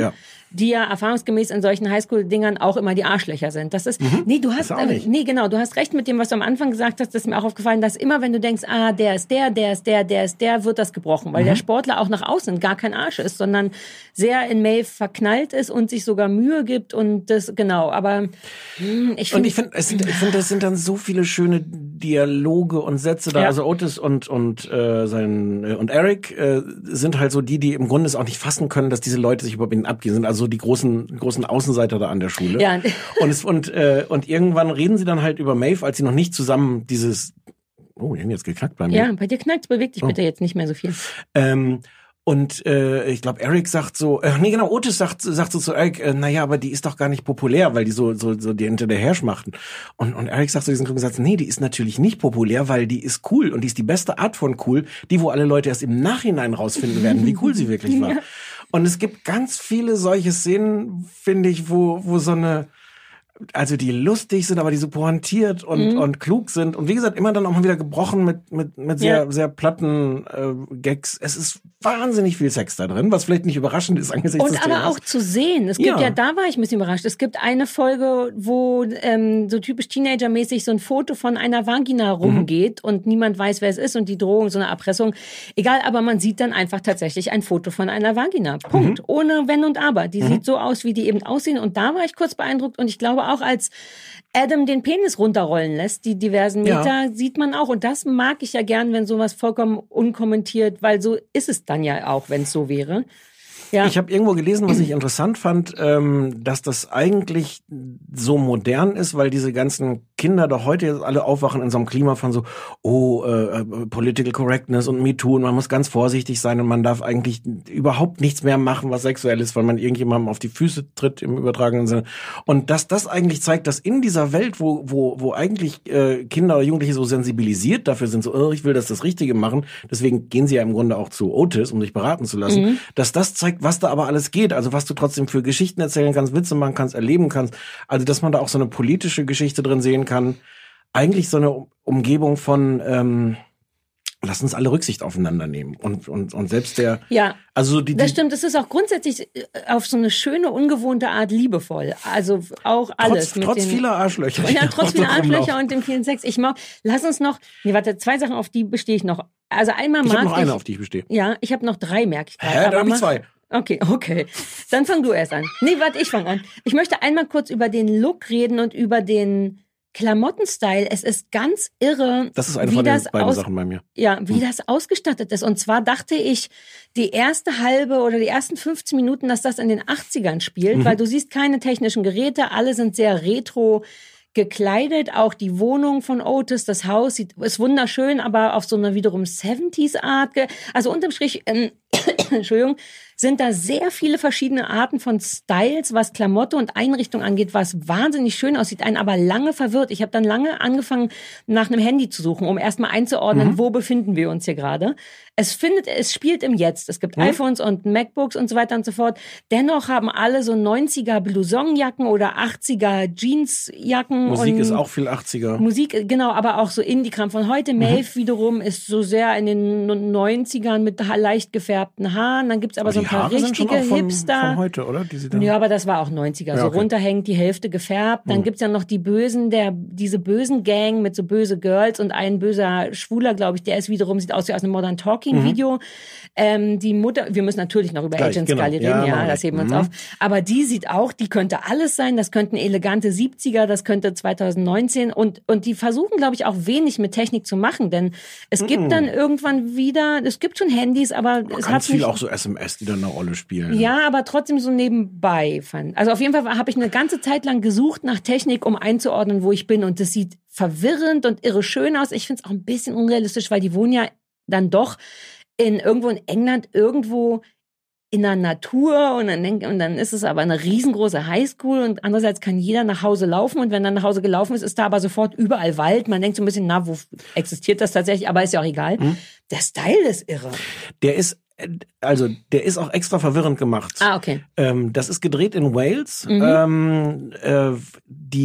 die ja erfahrungsgemäß in solchen Highschool-Dingern auch immer die Arschlöcher sind. Das ist, mhm. nee, du hast, äh, nee, genau, du hast recht mit dem, was du am Anfang gesagt hast, das ist mir auch aufgefallen, dass immer, wenn du denkst, ah, der ist der, der ist der, der ist der, wird das gebrochen, weil mhm. der Sportler auch nach außen gar kein Arsch ist, sondern sehr in Maeve verknallt ist und sich sogar Mühe gibt und das, genau, aber mh, ich finde... Und ich finde, ich finde, das sind dann so viele schöne Dialoge und Sätze da, ja. also Otis und, und, äh, sein, äh, und Eric, äh, sind halt so die, die im Grunde es auch nicht fassen können, dass diese Leute sich überhaupt in den abgehen, sind also die großen, großen Außenseiter da an der Schule. Ja. Und es, und, äh, und irgendwann reden sie dann halt über Maeve, als sie noch nicht zusammen dieses, oh, die haben jetzt geknackt bei mir. Ja, bei dir knackt, beweg dich bitte oh. jetzt nicht mehr so viel. Ähm, Und äh, ich glaube, Eric sagt so, äh, nee genau, Otis sagt sagt so zu Eric, äh, naja, aber die ist doch gar nicht populär, weil die so so so die hinterher schmachten. Und und Eric sagt so diesen klugen Satz, nee, die ist natürlich nicht populär, weil die ist cool und die ist die beste Art von cool, die wo alle Leute erst im Nachhinein rausfinden werden, wie cool sie wirklich war. Ja. Und es gibt ganz viele solche Szenen, finde ich, wo wo so eine also die lustig sind, aber die so pointiert und mhm. und klug sind und wie gesagt immer dann auch mal wieder gebrochen mit mit mit sehr ja. sehr platten äh, Gags. Es ist wahnsinnig viel Sex da drin, was vielleicht nicht überraschend ist angesichts und des aber Themas. Auch zu sehen. Es gibt ja. ja, da war ich ein bisschen überrascht. Es gibt eine Folge, wo ähm, so typisch Teenager-mäßig so ein Foto von einer Vagina rumgeht mhm. und niemand weiß, wer es ist und die Drohung, so eine Erpressung. Egal, aber man sieht dann einfach tatsächlich ein Foto von einer Vagina. Punkt. Mhm. Ohne Wenn und Aber. Die mhm. sieht so aus, wie die eben aussehen und da war ich kurz beeindruckt und ich glaube auch als Adam den Penis runterrollen lässt, die diversen Meter, ja. sieht man auch. Und das mag ich ja gern, wenn sowas vollkommen unkommentiert, weil so ist es dann ja auch, wenn es so wäre. Ja. Ich habe irgendwo gelesen, was ich interessant fand, ähm, dass das eigentlich so modern ist, weil diese ganzen Kinder doch heute jetzt alle aufwachen in so einem Klima von so, oh, äh, Political Correctness und MeToo und man muss ganz vorsichtig sein und man darf eigentlich überhaupt nichts mehr machen, was sexuell ist, weil man irgendjemandem auf die Füße tritt im übertragenen Sinne. Und dass das eigentlich zeigt, dass in dieser Welt, wo wo wo eigentlich äh, Kinder oder Jugendliche so sensibilisiert dafür sind, so, oh, ich will das das Richtige machen, deswegen gehen sie ja im Grunde auch zu Otis, um sich beraten zu lassen, mhm. dass das zeigt, was da aber alles geht, also was du trotzdem für Geschichten erzählen kannst, Witze machen kannst, erleben kannst, also dass man da auch so eine politische Geschichte drin sehen kann, eigentlich so eine Umgebung von ähm, lass uns alle Rücksicht aufeinander nehmen und und und selbst der ja also die, die das stimmt, es ist auch grundsätzlich auf so eine schöne ungewohnte Art liebevoll, also auch alles trotz, mit trotz den, vieler Arschlöcher ja trotz vieler Arschlöcher und dem vielen Sex. Ich mag, lass uns noch, nee warte, zwei Sachen, auf die bestehe ich noch. Also einmal mag ich habe noch ich, eine, auf die ich bestehe. Ja, ich habe noch drei, merke ich gerade. Hä, da habe ich zwei. Okay, okay. Dann fang du erst an. Nee, warte, ich fange an. Ich möchte einmal kurz über den Look reden und über den Klamottenstyle. Es ist ganz irre, das ist eine wie von den das beiden aus, Sachen bei mir. Ja, wie hm. das ausgestattet ist. Und zwar dachte ich, die erste halbe oder die ersten fünfzehn Minuten, dass das in den achtzigern spielt, mhm. weil du siehst keine technischen Geräte, alle sind sehr retro gekleidet, auch die Wohnung von Otis, das Haus sieht, ist wunderschön, aber auf so eine wiederum siebziger-Art. Also unterm Strich, ähm, Entschuldigung, sind da sehr viele verschiedene Arten von Styles, was Klamotte und Einrichtung angeht, was wahnsinnig schön aussieht, einen aber lange verwirrt. Ich habe dann lange angefangen, nach einem Handy zu suchen, um erstmal einzuordnen, mhm. wo befinden wir uns hier gerade. Es findet, es spielt im Jetzt. Es gibt mhm. iPhones und MacBooks und so weiter und so fort. Dennoch haben alle so neunziger Blouson-Jacken oder achtziger Jeans-Jacken. Musik und ist auch viel achtziger. Musik, genau, aber auch so Indie-Kram von heute. Mhm. Maeve wiederum ist so sehr in den neunzigern mit leicht gefärbten Haaren. Dann gibt's aber, aber so ein paar Haare richtige sind schon auch von, Hipster. Von heute, oder? Die sie dann ja, aber das war auch neunziger. Ja, okay. So runterhängend, die Hälfte gefärbt. Dann mhm. gibt's ja noch die Bösen, der diese bösen Gang mit so böse Girls und ein böser Schwuler, glaube ich, der ist wiederum, sieht aus wie aus einem Modern Talking Video. Mhm. Ähm, die Mutter, wir müssen natürlich noch über Gleich, Agent genau. Scully reden, ja, ja das heben wir uns mhm. auf. Aber die sieht auch, die könnte alles sein. Das könnten elegante siebziger, das könnte zweitausendneunzehn und und die versuchen, glaube ich, auch wenig mit Technik zu machen, denn es mhm. gibt dann irgendwann wieder, es gibt schon Handys, aber oh, es hat viel nicht, auch so S M S, die dann eine Rolle spielen. Ja, aber trotzdem so nebenbei fand. Also auf jeden Fall habe ich eine ganze Zeit lang gesucht nach Technik, um einzuordnen, wo ich bin, und das sieht verwirrend und irre schön aus. Ich finde es auch ein bisschen unrealistisch, weil die wohnen ja dann doch in irgendwo in England, irgendwo in der Natur, und dann, denk, und dann ist es aber eine riesengroße Highschool und andererseits kann jeder nach Hause laufen, und wenn dann nach Hause gelaufen ist, ist da aber sofort überall Wald. Man denkt so ein bisschen, na, wo existiert das tatsächlich? Aber ist ja auch egal. Hm? Der Style ist irre. Der ist Also, der ist auch extra verwirrend gemacht. Ah, okay. Ähm, das ist gedreht in Wales. Mhm. Ähm, äh, die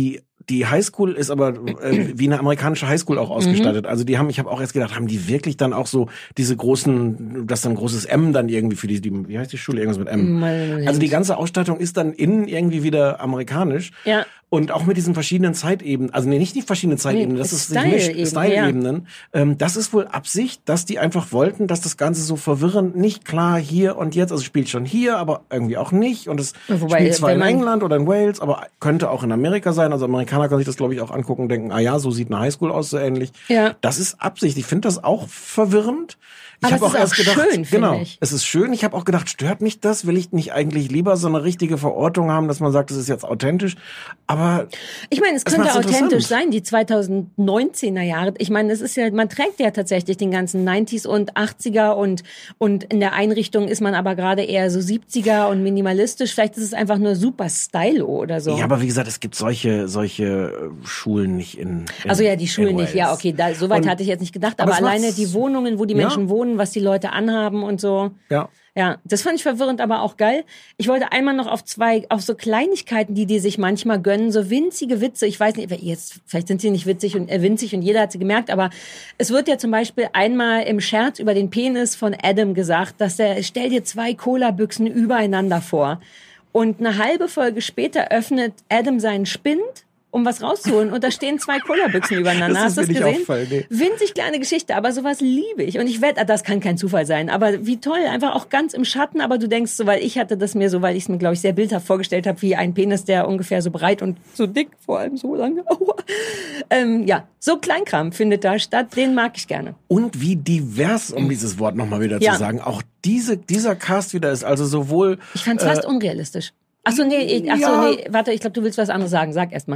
Die Highschool ist aber äh, wie eine amerikanische Highschool auch ausgestattet. Mhm. Also die haben, ich habe auch erst gedacht, haben die wirklich dann auch so diese großen, das dann ein großes M dann irgendwie für die, die wie heißt die Schule, irgendwas mit M. Moment. Also die ganze Ausstattung ist dann innen irgendwie wieder amerikanisch. Ja. Und auch mit diesen verschiedenen Zeitebenen, also nee, nicht die verschiedenen Zeitebenen, nee, das ist nicht Style-Ebenen. Ja. Ähm, das ist wohl Absicht, dass die einfach wollten, dass das Ganze so verwirrend, nicht klar hier und jetzt, also spielt schon hier, aber irgendwie auch nicht. Und es Wobei, spielt zwar in England oder in Wales, aber könnte auch in Amerika sein. Also Amerikaner können sich das, glaube ich, auch angucken und denken, ah ja, so sieht eine Highschool aus, so ähnlich. Ja. Das ist Absicht. Ich finde das auch verwirrend. Ich habe auch erst gedacht, schön, genau, ich. es ist schön. Ich habe auch gedacht, stört mich das? Will ich nicht eigentlich lieber so eine richtige Verortung haben, dass man sagt, das ist jetzt authentisch? Aber ich meine, es, es könnte authentisch sein, die zweitausendneunzehner Jahre. Ich meine, es ist ja, man trägt ja tatsächlich den ganzen neunziger und achtziger und und in der Einrichtung ist man aber gerade eher so siebziger und minimalistisch. Vielleicht ist es einfach nur super stylo oder so. Ja, aber wie gesagt, es gibt solche solche Schulen nicht in, in Also ja, die Schulen nicht. Ja, okay, da, so weit und, hatte ich jetzt nicht gedacht. Aber, aber alleine die Wohnungen, wo die Menschen ja. wohnen, was die Leute anhaben und so. Ja. Ja, das fand ich verwirrend, aber auch geil. Ich wollte einmal noch auf zwei, auf so Kleinigkeiten, die die sich manchmal gönnen, so winzige Witze. Ich weiß nicht, jetzt, vielleicht sind sie nicht witzig und äh, winzig und jeder hat sie gemerkt, aber es wird ja zum Beispiel einmal im Scherz über den Penis von Adam gesagt, dass der, stell dir zwei Cola-Büchsen übereinander vor. Und eine halbe Folge später öffnet Adam seinen Spind, um was rauszuholen. Und da stehen zwei Cola-Büchsen übereinander. Das Hast du das gesehen? Auffall, nee. Winzig kleine Geschichte, aber sowas liebe ich. Und ich wette, das kann kein Zufall sein. Aber wie toll, einfach auch ganz im Schatten. Aber du denkst so, weil ich hatte das mir so, weil ich es mir, glaube ich, sehr bildhaft vorgestellt habe, wie ein Penis, der ungefähr so breit und so dick, vor allem so lange. ähm, ja, so Kleinkram findet da statt. Den mag ich gerne. Und wie divers, um dieses Wort nochmal wieder ja. zu sagen, auch diese, dieser Cast wieder ist. Also sowohl... Ich fand es fast äh, unrealistisch. Ach so, nee, ich, ach so, ja. nee, warte, ich glaube, du willst was anderes sagen. Sag erst mal.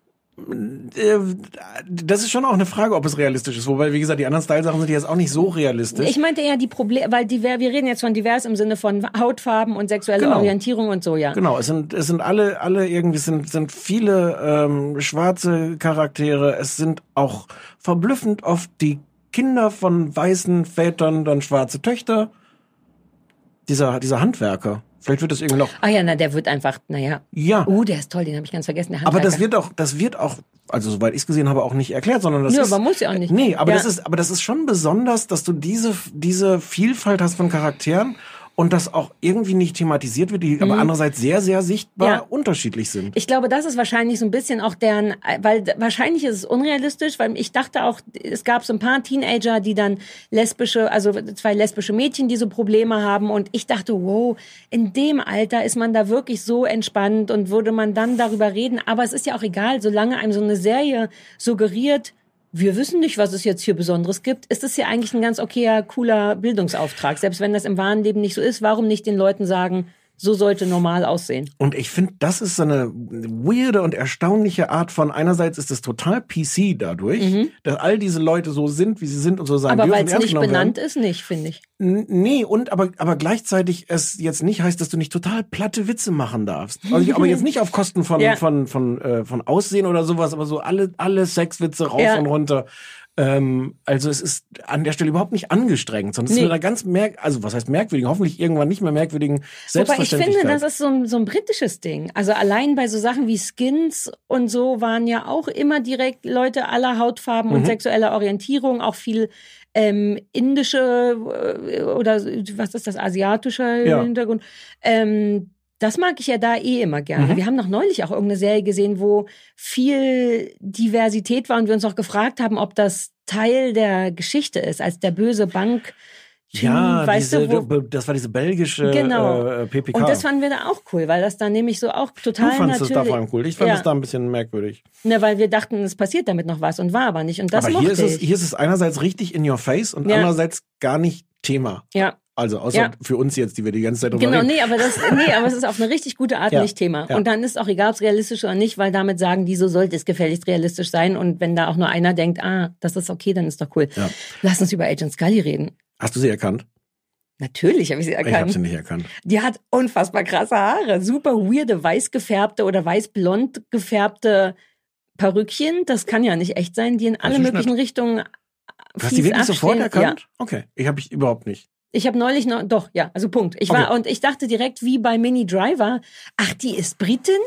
Das ist schon auch eine Frage, ob es realistisch ist. Wobei, wie gesagt, die anderen Style-Sachen sind jetzt auch nicht so realistisch. Ich meinte eher die Probleme, weil die, wir reden jetzt von divers im Sinne von Hautfarben und sexuelle genau. Orientierung und so, ja. Genau, es sind, es sind alle, alle irgendwie, sind, sind viele ähm, schwarze Charaktere. Es sind auch verblüffend oft die Kinder von weißen Vätern, dann schwarze Töchter. Dieser, dieser Handwerker. Vielleicht wird das irgendwie noch... Ah ja, na, der wird einfach, naja. Ja. Oh, der ist toll, den habe ich ganz vergessen. Der aber das wird auch, das wird auch, also soweit ich es gesehen habe, auch nicht erklärt, sondern das Nö, ist... aber muss ja auch nicht. Nee, aber ja. das ist, aber das ist schon besonders, dass du diese, diese Vielfalt hast von Charakteren und das auch irgendwie nicht thematisiert wird, die mhm. aber andererseits sehr, sehr sichtbar ja. unterschiedlich sind. Ich glaube, das ist wahrscheinlich so ein bisschen auch deren, weil wahrscheinlich ist es unrealistisch, weil ich dachte auch, es gab so ein paar Teenager, die dann lesbische, also zwei lesbische Mädchen, die so Probleme haben und ich dachte, wow, in dem Alter ist man da wirklich so entspannt und würde man dann darüber reden, aber es ist ja auch egal, solange einem so eine Serie suggeriert, wir wissen nicht, was es jetzt hier Besonderes gibt, ist es ja eigentlich ein ganz okayer, cooler Bildungsauftrag. Selbst wenn das im wahren Leben nicht so ist, warum nicht den Leuten sagen, so sollte normal aussehen? Und ich finde, das ist so eine weirde und erstaunliche Art von, einerseits ist es total P C dadurch, mhm. dass all diese Leute so sind, wie sie sind und so sein aber dürfen. Aber weil es nicht benannt werden. Ist, nicht, finde ich. N- nee, und aber aber gleichzeitig es jetzt nicht heißt, dass du nicht total platte Witze machen darfst. Also ich, aber jetzt nicht auf Kosten von ja. von von äh, von Aussehen oder sowas, aber so alle alle Sexwitze rauf ja. und runter. Ähm, also es ist an der Stelle überhaupt nicht angestrengt, sondern es nee. ist eine ganz merk, also was heißt merkwürdigen, hoffentlich irgendwann nicht mehr merkwürdigen Selbstverständlichkeit. Aber ich finde, das ist so ein, so ein britisches Ding. Also allein bei so Sachen wie Skins und so waren ja auch immer direkt Leute aller Hautfarben mhm. und sexueller Orientierung, auch viel ähm, indische äh, oder was ist das, asiatische ja. Hintergrund. Ähm, Das mag ich ja da eh immer gerne. Mhm. Wir haben noch neulich auch irgendeine Serie gesehen, wo viel Diversität war und wir uns auch gefragt haben, ob das Teil der Geschichte ist, als der böse Bank. Ja, weißt diese, du, wo, das war diese belgische genau. äh, P P K. Und das fanden wir da auch cool, weil das dann nämlich so auch total natürlich... Du fandest natürlich, das da vor allem cool. Ich fand ja. das da ein bisschen merkwürdig. Ne, weil wir dachten, es passiert damit noch was und war aber nicht. Und das aber hier mochte ist es, ich. hier ist es einerseits richtig in your face und ja. andererseits gar nicht Thema. Ja. Also außer ja. für uns jetzt, die wir die ganze Zeit drüber genau, reden. Genau, nee, aber das, nee, aber es ist auf eine richtig gute Art ja. nicht Thema. Ja. Und dann ist auch egal, ob es realistisch oder nicht, weil damit sagen die, so sollte es gefälligst realistisch sein. Und wenn da auch nur einer denkt, ah, das ist okay, dann ist doch cool. Ja. Lass uns über Agent Scully reden. Hast du sie erkannt? Natürlich habe ich sie erkannt. Ich habe sie nicht erkannt. Die hat unfassbar krasse Haare, super weirde, weiß gefärbte oder weiß-blond gefärbte Perückchen. Das kann ja nicht echt sein, die in alle möglichen nicht. Richtungen Du hast die wirklich abstehen. Sofort erkannt? Ja. Okay, ich habe ich überhaupt nicht. Ich habe neulich noch, doch, ja, also Punkt. Ich war, okay. Und ich dachte direkt wie bei Minnie Driver, ach, die ist Britin,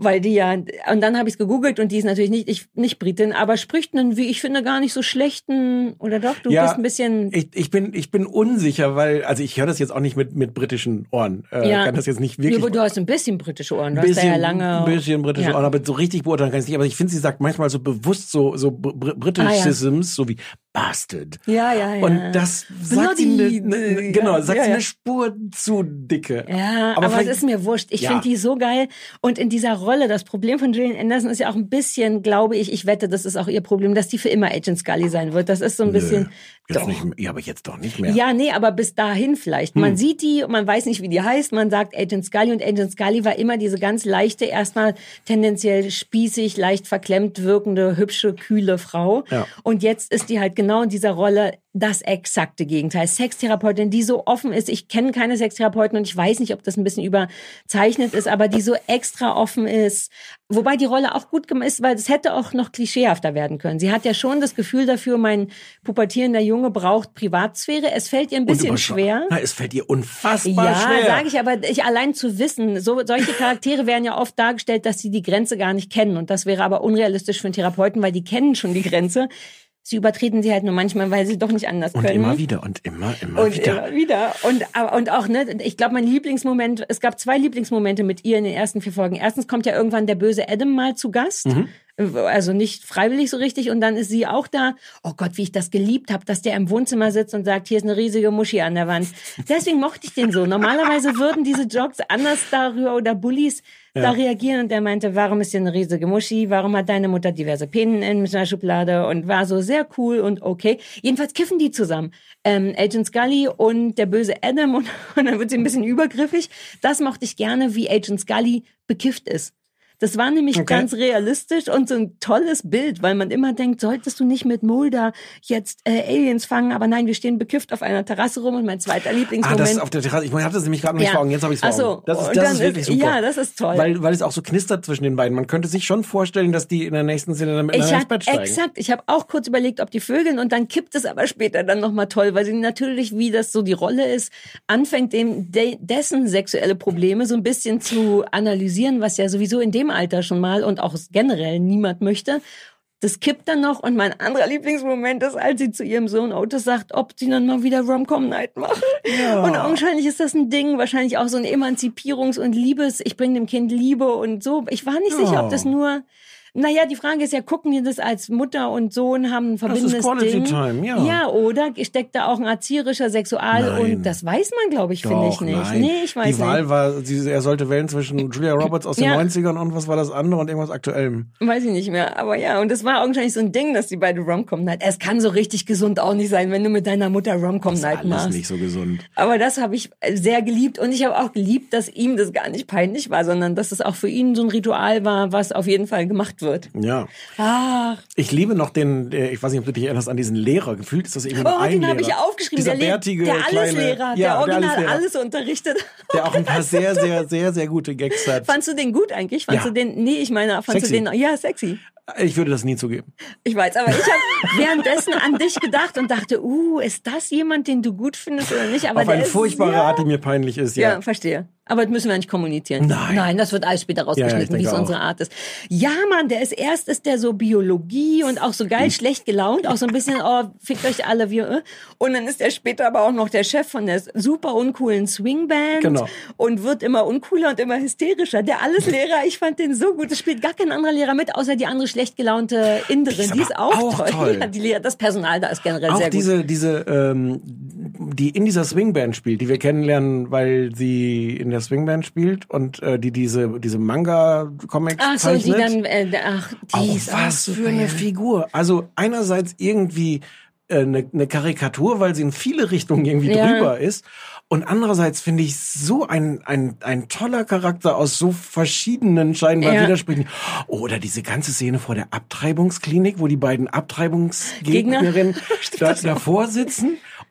weil die ja, und dann habe ich es gegoogelt und die ist natürlich nicht, ich, nicht Britin, aber spricht einen, wie ich finde, gar nicht so schlechten, oder doch, du ja, bist ein bisschen... Ich, ich bin ich bin unsicher, weil, also ich höre das jetzt auch nicht mit mit britischen Ohren. Äh, ja. kann das jetzt nicht wirklich... Ja, aber du hast ein bisschen britische Ohren, du bisschen, hast da ja lange... Ein bisschen britische ja. Ohren, aber so richtig beurteilen kann ich nicht. Aber ich finde, sie sagt manchmal so bewusst so so br- Britishisms, ah, ja. so wie Bastard. Ja, ja, ja. Und das sagt sie ne, ne, genau, sagt ja, sie ja. eine Spur zu dicke. Ja, aber, aber es ist mir wurscht. Ich ja. finde die so geil. Und in dieser Rolle, das Problem von Gillian Anderson ist ja auch ein bisschen, glaube ich, ich wette, das ist auch ihr Problem, dass die für immer Agent Scully sein wird. Das ist so ein Nö, bisschen... Jetzt doch. nicht, ja, aber jetzt doch nicht mehr. Ja, nee, aber bis dahin vielleicht. Man hm. sieht die, man weiß nicht, wie die heißt, man sagt Agent Scully und Agent Scully war immer diese ganz leichte, erstmal tendenziell spießig, leicht verklemmt wirkende, hübsche, kühle Frau. Ja. Und jetzt ist die halt genau in dieser Rolle das exakte Gegenteil. Sextherapeutin, die so offen ist. Ich kenne keine Sextherapeutin und ich weiß nicht, ob das ein bisschen überzeichnet ist, aber die so extra offen ist. Wobei die Rolle auch gut gemacht ist, weil es hätte auch noch klischeehafter werden können. Sie hat ja schon das Gefühl dafür, mein pubertierender Junge braucht Privatsphäre. Es fällt ihr ein bisschen schwer. Na, es fällt ihr unfassbar ja, schwer. Ja, sage ich, aber ich allein zu wissen, so solche Charaktere werden ja oft dargestellt, dass sie die Grenze gar nicht kennen. Und das wäre aber unrealistisch für einen Therapeuten, weil die kennen schon die Grenze. Sie übertreten sie halt nur manchmal, weil sie doch nicht anders und können. Und immer wieder und immer, immer und wieder. immer wieder. Und, und auch, ne, ich glaube, mein Lieblingsmoment, es gab zwei Lieblingsmomente mit ihr in den ersten vier Folgen. Erstens kommt ja irgendwann der böse Adam mal zu Gast. Mhm. Also nicht freiwillig so richtig. Und dann ist sie auch da. Oh Gott, wie ich das geliebt habe, dass der im Wohnzimmer sitzt und sagt, hier ist eine riesige Muschi an der Wand. Deswegen mochte ich den so. Normalerweise würden diese Jocks anders darüber oder Bullies ja. da reagieren. Und der meinte, warum ist hier eine riesige Muschi? Warum hat deine Mutter diverse Penen in der Schublade? Und war so sehr cool und okay. Jedenfalls kiffen die zusammen. Ähm, Agent Scully und der böse Adam. Und, und dann wird sie ein bisschen übergriffig. Das mochte ich gerne, wie Agent Scully bekifft ist. Das war nämlich okay. ganz realistisch und so ein tolles Bild, weil man immer denkt, solltest du nicht mit Mulder jetzt äh, Aliens fangen, aber nein, wir stehen bekifft auf einer Terrasse rum und mein zweiter Lieblingsmoment. Ah, das ist auf der Terrasse, ich hatte das nämlich gerade noch nicht ja. vor Augen, jetzt habe ich es vor Augen. Das ist, das ist wirklich ist, super. Ja, das ist toll. Weil, weil es auch so knistert zwischen den beiden. Man könnte sich schon vorstellen, dass die in der nächsten Szene miteinander ins Bett steigen. Exakt, ich habe auch kurz überlegt, ob die vögeln und dann kippt es aber später dann nochmal toll, weil sie natürlich, wie das so die Rolle ist, anfängt dem de, dessen sexuelle Probleme so ein bisschen zu analysieren, was ja sowieso in dem Alter schon mal und auch generell niemand möchte. Das kippt dann noch und mein anderer Lieblingsmoment ist, als sie zu ihrem Sohn Otis sagt, ob sie dann mal wieder Rom-Com-Night machen. Ja. Und augenscheinlich ist das ein Ding, wahrscheinlich auch so ein Emanzipierungs- und Liebes, ich bringe dem Kind Liebe und so. Ich war nicht ja. sicher, ob das nur... Naja, die Frage ist ja, gucken die das als Mutter und Sohn, haben ein verbindendes das ist Quality Ding? Time, ja. Ja, oder steckt da auch ein erzieherischer Sexual- nein. und das weiß man, glaube ich, finde ich nicht. Nein. Nee, ich weiß die Wahl nicht. war, sie, er sollte wählen zwischen Julia Roberts aus den ja. neunzigern und was war das andere und irgendwas Aktuellem. Weiß ich nicht mehr, aber ja, und das war augenscheinlich so ein Ding, dass die beide Rom-Com-Night, es kann so richtig gesund auch nicht sein, wenn du mit deiner Mutter Rom-Com-Night machst. Das ist nicht so gesund. Aber das habe ich sehr geliebt und ich habe auch geliebt, dass ihm das gar nicht peinlich war, sondern dass es auch für ihn so ein Ritual war, was auf jeden Fall gemacht wird. Ja. Ach. Ich liebe noch den, ich weiß nicht, ob du dich erinnerst an diesen Lehrer. Gefühlt ist das irgendwie oh, ein den Lehrer. habe ich aufgeschrieben. Dieser der bärtige, der kleine, Alleslehrer, ja, der original der Alleslehrer. alles unterrichtet. Der auch ein paar sehr, sehr, sehr, sehr gute Gags hat. Fandst du den gut eigentlich? Fandst ja. du den, nee, ich meine, fandst sexy. du den, ja, sexy. Ich würde das nie zugeben. Ich weiß, aber ich habe währenddessen an dich gedacht und dachte, uh, ist das jemand, den du gut findest oder nicht? Aber auf der eine ist, furchtbare ja. Art, die mir peinlich ist, ja. Ja, verstehe. Aber das müssen wir nicht kommunizieren. Nein. Nein, das wird alles später rausgeschnitten, ja, ja, wie es auch. unsere Art ist. Ja, Mann, der ist erst ist der so Biologie und auch so geil, hm. schlecht gelaunt, auch so ein bisschen, oh, fickt euch alle, wie, äh. Und dann ist er später aber auch noch der Chef von der super uncoolen Swingband genau. und wird immer uncooler und immer hysterischer. Der Alleslehrer, ich fand den so gut. Es spielt gar kein anderer Lehrer mit, außer die andere schlecht gelaunte Inderin. Die ist, die ist auch, auch toll. toll. Ja, die Lehrer, das Personal da ist generell auch sehr diese, gut. Diese, ähm, die in dieser Swingband spielt, die wir kennenlernen, weil sie in der Swingband spielt und äh, die diese diese Manga-Comics ach so, zeichnet. die dann, äh, ach, die auch ist was auch für eine Figur. Also einerseits irgendwie äh, eine, eine Karikatur, weil sie in viele Richtungen irgendwie ja. drüber ist. Und andererseits finde ich so ein, ein, ein toller Charakter aus so verschiedenen scheinbar ja. Widersprüchen. Oder diese ganze Szene vor der Abtreibungsklinik, wo die beiden Abtreibungsgegnerinnen da, davor sitzen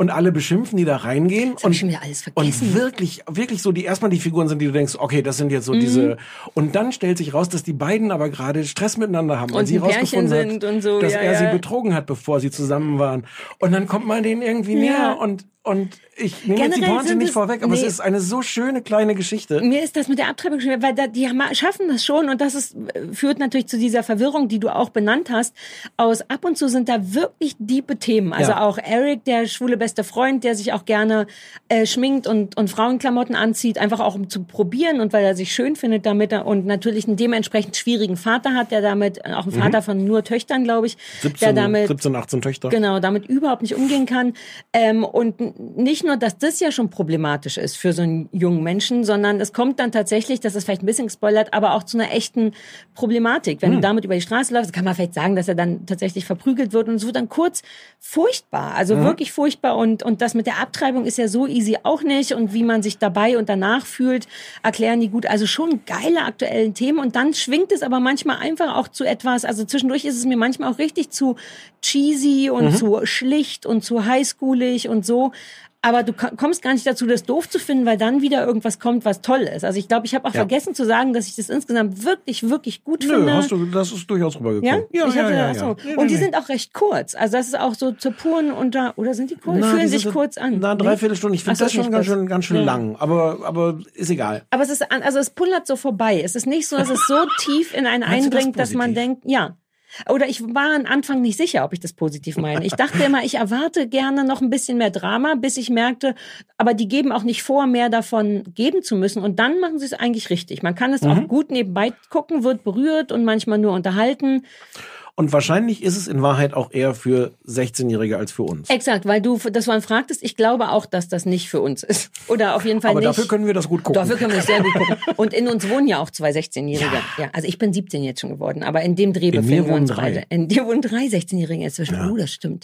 und alle beschimpfen, die da reingehen. Das hab ich schon wieder alles vergessen. Und wirklich, wirklich so, die erstmal die Figuren sind, die du denkst, okay, das sind jetzt so mhm. diese, und dann stellt sich raus, dass die beiden aber gerade Stress miteinander haben, weil und sie rausgefunden hat, sind und so, dass ja, er ja. sie betrogen hat, bevor sie zusammen waren. Und dann kommt man denen irgendwie ja. näher und Und ich nehme jetzt die Generell Pointe sind nicht es- vorweg, aber nee. es ist eine so schöne kleine Geschichte. Mir ist das mit der Abtreibung schwer, weil da, die haben, schaffen das schon und das ist, führt natürlich zu dieser Verwirrung, die du auch benannt hast. Aus ab und zu sind da wirklich diepe Themen. Also Ja. auch Eric, der schwule beste Freund, der sich auch gerne äh, schminkt und, und Frauenklamotten anzieht, einfach auch um zu probieren und weil er sich schön findet damit er, und natürlich einen dementsprechend schwierigen Vater hat, der damit, auch ein Vater mhm. von nur Töchtern, glaube ich, siebzehn, der damit siebzehn, achtzehn Töchter. Genau, damit überhaupt nicht umgehen kann. Ähm, und n- nicht nur, dass das ja schon problematisch ist für so einen jungen Menschen, sondern es kommt dann tatsächlich, das ist vielleicht ein bisschen gespoilert, aber auch zu einer echten Problematik. Wenn Hm. du damit über die Straße läufst, kann man vielleicht sagen, dass er dann tatsächlich verprügelt wird und es wird dann kurz furchtbar, also Mhm. wirklich furchtbar. Und, und das mit der Abtreibung ist ja so easy auch nicht und wie man sich dabei und danach fühlt, erklären die gut. Also schon geile aktuellen Themen und dann schwingt es aber manchmal einfach auch zu etwas, also zwischendurch ist es mir manchmal auch richtig zu cheesy und Mhm. zu schlicht und zu highschoolig und so. Aber du ko- kommst gar nicht dazu, das doof zu finden, weil dann wieder irgendwas kommt, was toll ist. Also ich glaube, ich habe auch Ja. vergessen zu sagen, dass ich das insgesamt wirklich, wirklich gut Nö, finde. hast du, das ist durchaus Ja? rübergekommen. ich hatte, ach so. Nee, nee, Und die nee. sind auch recht kurz. Also das ist auch so zur puren unter, oder sind die kurz? Na, Fühlen die sich sind- kurz an. Na, Nee? dreiviertel Stunde. Ich Ach finde so, das schon nicht ganz kurz. schön, ganz schön Ja. lang. Aber, aber ist egal. Aber es ist, an- also es pullert so vorbei. Es ist nicht so, dass es so tief in einen Meinst du das eindringt, dass man positiv? denkt, ja. Oder ich war am Anfang nicht sicher, ob ich das positiv meine. Ich dachte immer, ich erwarte gerne noch ein bisschen mehr Drama, bis ich merkte, aber die geben auch nicht vor, mehr davon geben zu müssen. Und dann machen sie es eigentlich richtig. Man kann es auch gut nebenbei gucken, wird berührt und manchmal nur unterhalten. Und wahrscheinlich ist es in Wahrheit auch eher für sechzehnjährige als für uns. Exakt, weil du das vorhin fragtest. Ich glaube auch, dass das nicht für uns ist. Oder auf jeden Fall Aber nicht. dafür können wir das gut gucken. Dafür können wir es sehr gut gucken. Und in uns wohnen ja auch zwei sechzehnjährige. Ja. also ich bin siebzehn jetzt schon geworden, aber in dem Dreh In mir befinden wir wohnen uns drei. beide. In dir wohnen drei sechzehnjährige inzwischen. Ja. Oh, das stimmt.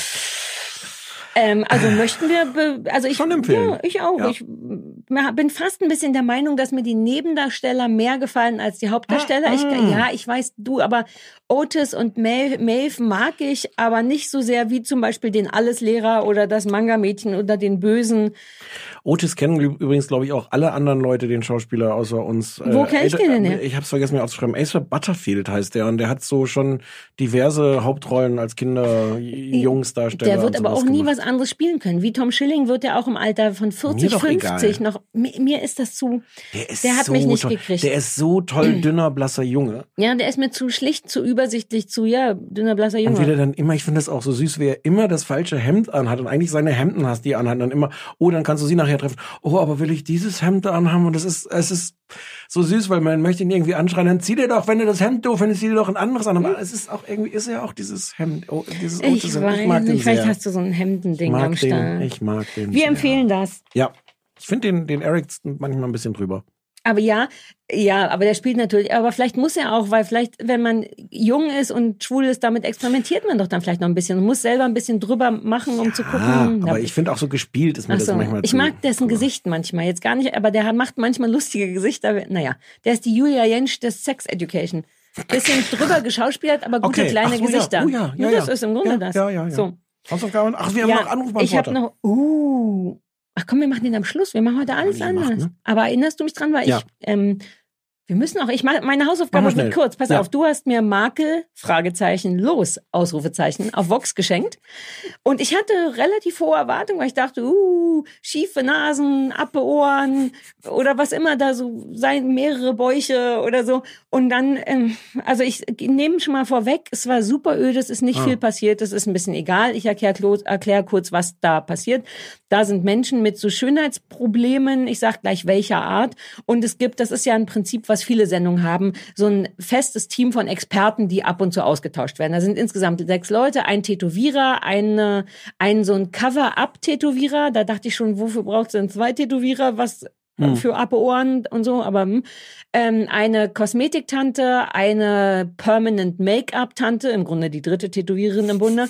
Ähm, also möchten wir, be- also ich, Schon empfehlen. Ja, ich auch. Ja. Ich m- bin fast ein bisschen der Meinung, dass mir die Nebendarsteller mehr gefallen als die Hauptdarsteller. Ich, ja, ich weiß, du, aber Otis und Maeve, Maeve mag ich, aber nicht so sehr wie zum Beispiel den Alleslehrer oder das Manga-Mädchen oder den Bösen. Otis kennen übrigens, glaube ich, auch alle anderen Leute, den Schauspieler außer uns. Wo kenn ich den denn her? Ich habe es vergessen, mir aufzuschreiben. Asa Butterfield heißt der und der hat so schon diverse Hauptrollen als Kinder, Jungsdarsteller. Der wird und aber sowas auch nie gemacht. was anderes spielen können. Wie Tom Schilling wird er auch im Alter von vierzig, Mir doch fünfzig egal. noch. Mir, mir ist das zu. Der, ist der hat so mich nicht toll. gekriegt. Der ist so toll, dünner, blasser Junge. Ja, der ist mir zu schlicht, zu übersichtlich, zu, ja, dünner, blasser Und wie Junge. der dann immer, ich finde das auch so süß, wie er immer das falsche Hemd anhat und eigentlich seine Hemden hast, die er anhat. Und dann immer, oh, dann kannst du sie nachher treffen. Oh, aber will ich dieses Hemd anhaben? Und das ist, es ist so süß, weil man möchte ihn irgendwie anschreien. Dann zieh dir doch, wenn du das Hemd doof findest, zieh dir doch ein anderes an. Aber es ist auch irgendwie, ist ja auch dieses Hemd, oh, dieses Ich Otis. weiß Ich mag den nicht, vielleicht sehr. hast du so ein Hemdending ich am mag Start. den, ich mag den Wir sehr. empfehlen das. Ja, ich finde den, den Eric manchmal ein bisschen drüber. Aber ja, ja, aber der spielt natürlich, aber vielleicht muss er auch, weil vielleicht, wenn man jung ist und schwul ist, damit experimentiert man doch dann vielleicht noch ein bisschen und muss selber ein bisschen drüber machen, um zu Ah, gucken. aber Na, ich finde auch so gespielt ist mir Ach das so. manchmal Ich zu- mag dessen Gesicht manchmal, jetzt gar nicht, aber der macht manchmal lustige Gesichter. Naja, der ist die Julia Jentsch des Sex Education. Bisschen drüber geschauspielert, aber gute Okay. kleine Ach so, ja. Gesichter. Oh ja, ja, das ja. ist im Grunde Ja, das. ja, ja, ja. So. Hausaufgaben? Ach, wir haben Ja, noch Anrufbeantworter. ich habe noch, uh, ach komm, wir machen den am Schluss. Wir machen heute alles Ja, anders. gemacht, ne? Aber erinnerst du mich dran, weil Ja. ich, ähm, wir müssen auch, ich mache meine Hausaufgabe Mach mal wird schnell. kurz. Pass Ja. auf, du hast mir Makel, Fragezeichen, los, Ausrufezeichen, auf Vox geschenkt. Und ich hatte relativ hohe Erwartungen, weil ich dachte, uh, schiefe Nasen, abbe Ohren oder was immer da so sein, mehrere Bäuche oder so. Und dann, ähm, also ich nehme schon mal vorweg, es war super öde, es ist nicht Ah. viel passiert, es ist ein bisschen egal. Ich erkläre erklär kurz, was da passiert. Da sind Menschen mit so Schönheitsproblemen, ich sag gleich welcher Art. Und es gibt, das ist ja ein Prinzip, was viele Sendungen haben, so ein festes Team von Experten, die ab und zu ausgetauscht werden. Da sind insgesamt sechs Leute, ein Tätowierer, eine, ein so ein Cover-Up-Tätowierer. Da dachte ich schon, wofür braucht es denn zwei Tätowierer? Was Hm. für Abbe Ohren und so, aber hm. ähm, eine Kosmetiktante, eine Permanent Make-up-Tante, im Grunde die dritte Tätowiererin im Bunde,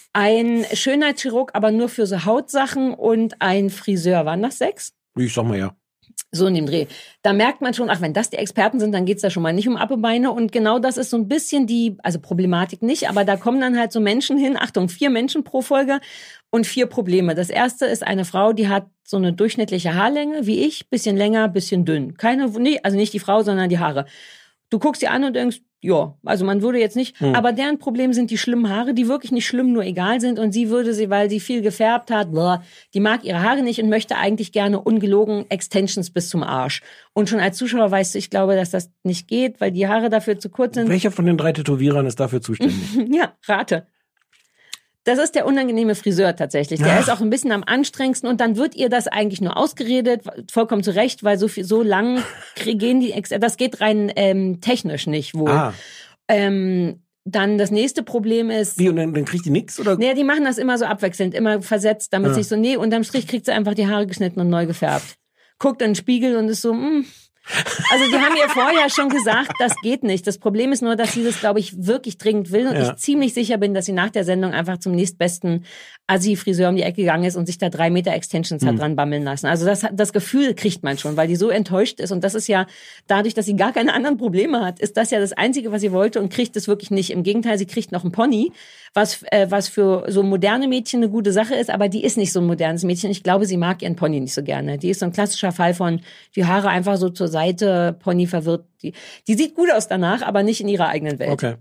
ein Schönheitschirurg, aber nur für so Hautsachen und ein Friseur. Waren das sechs? Ich sag mal ja. So in dem Dreh. Da merkt man schon, ach, wenn das die Experten sind, dann geht's da schon mal nicht um Ab und Beine. Und genau das ist so ein bisschen die, also Problematik nicht, aber da kommen dann halt so Menschen hin, Achtung, vier Menschen pro Folge und vier Probleme. Das erste ist eine Frau, die hat so eine durchschnittliche Haarlänge, wie ich, bisschen länger, bisschen dünn. Keine, nee, also nicht die Frau, sondern die Haare. Du guckst sie an und denkst, ja, also man würde jetzt nicht, hm. aber deren Problem sind die schlimmen Haare, die wirklich nicht schlimm, nur egal sind. Und sie würde sie, weil sie viel gefärbt hat, boah, die mag ihre Haare nicht und möchte eigentlich gerne ungelogen Extensions bis zum Arsch. Und schon als Zuschauer weißt du, ich glaube, dass das nicht geht, weil die Haare dafür zu kurz sind. Welcher von den drei Tätowierern ist dafür zuständig? Ja, rate. Das ist der unangenehme Friseur tatsächlich. Der Ach. ist auch ein bisschen am anstrengendsten und dann wird ihr das eigentlich nur ausgeredet, vollkommen zu Recht, weil so viel, so lang gehen die, das geht rein ähm, technisch nicht wohl. Ah. Ähm, dann das nächste Problem ist... Wie, und dann, dann kriegt die nix, oder? Nee, die machen das immer so abwechselnd, immer versetzt, damit es ah. nicht so, nee, unterm Strich kriegt sie einfach die Haare geschnitten und neu gefärbt. Guckt in den Spiegel und ist so, mh. Also die haben ihr vorher schon gesagt, das geht nicht. Das Problem ist nur, dass sie das, glaube ich, wirklich dringend will und ja. ich ziemlich sicher bin, dass sie nach der Sendung einfach zum nächstbesten Assi-Friseur um die Ecke gegangen ist und sich da drei Meter Extensions mhm. hat dran bammeln lassen. Also das, das Gefühl kriegt man schon, weil die so enttäuscht ist und das ist ja, dadurch, dass sie gar keine anderen Probleme hat, ist das ja das Einzige, was sie wollte und kriegt es wirklich nicht. Im Gegenteil, sie kriegt noch einen Pony, was, äh, was für so moderne Mädchen eine gute Sache ist, aber die ist nicht so ein modernes Mädchen. Ich glaube, sie mag ihren Pony nicht so gerne. Die ist so ein klassischer Fall von, die Haare einfach so zur Seite, Pony verwirrt. Die, die sieht gut aus danach, aber nicht in ihrer eigenen Welt. Okay.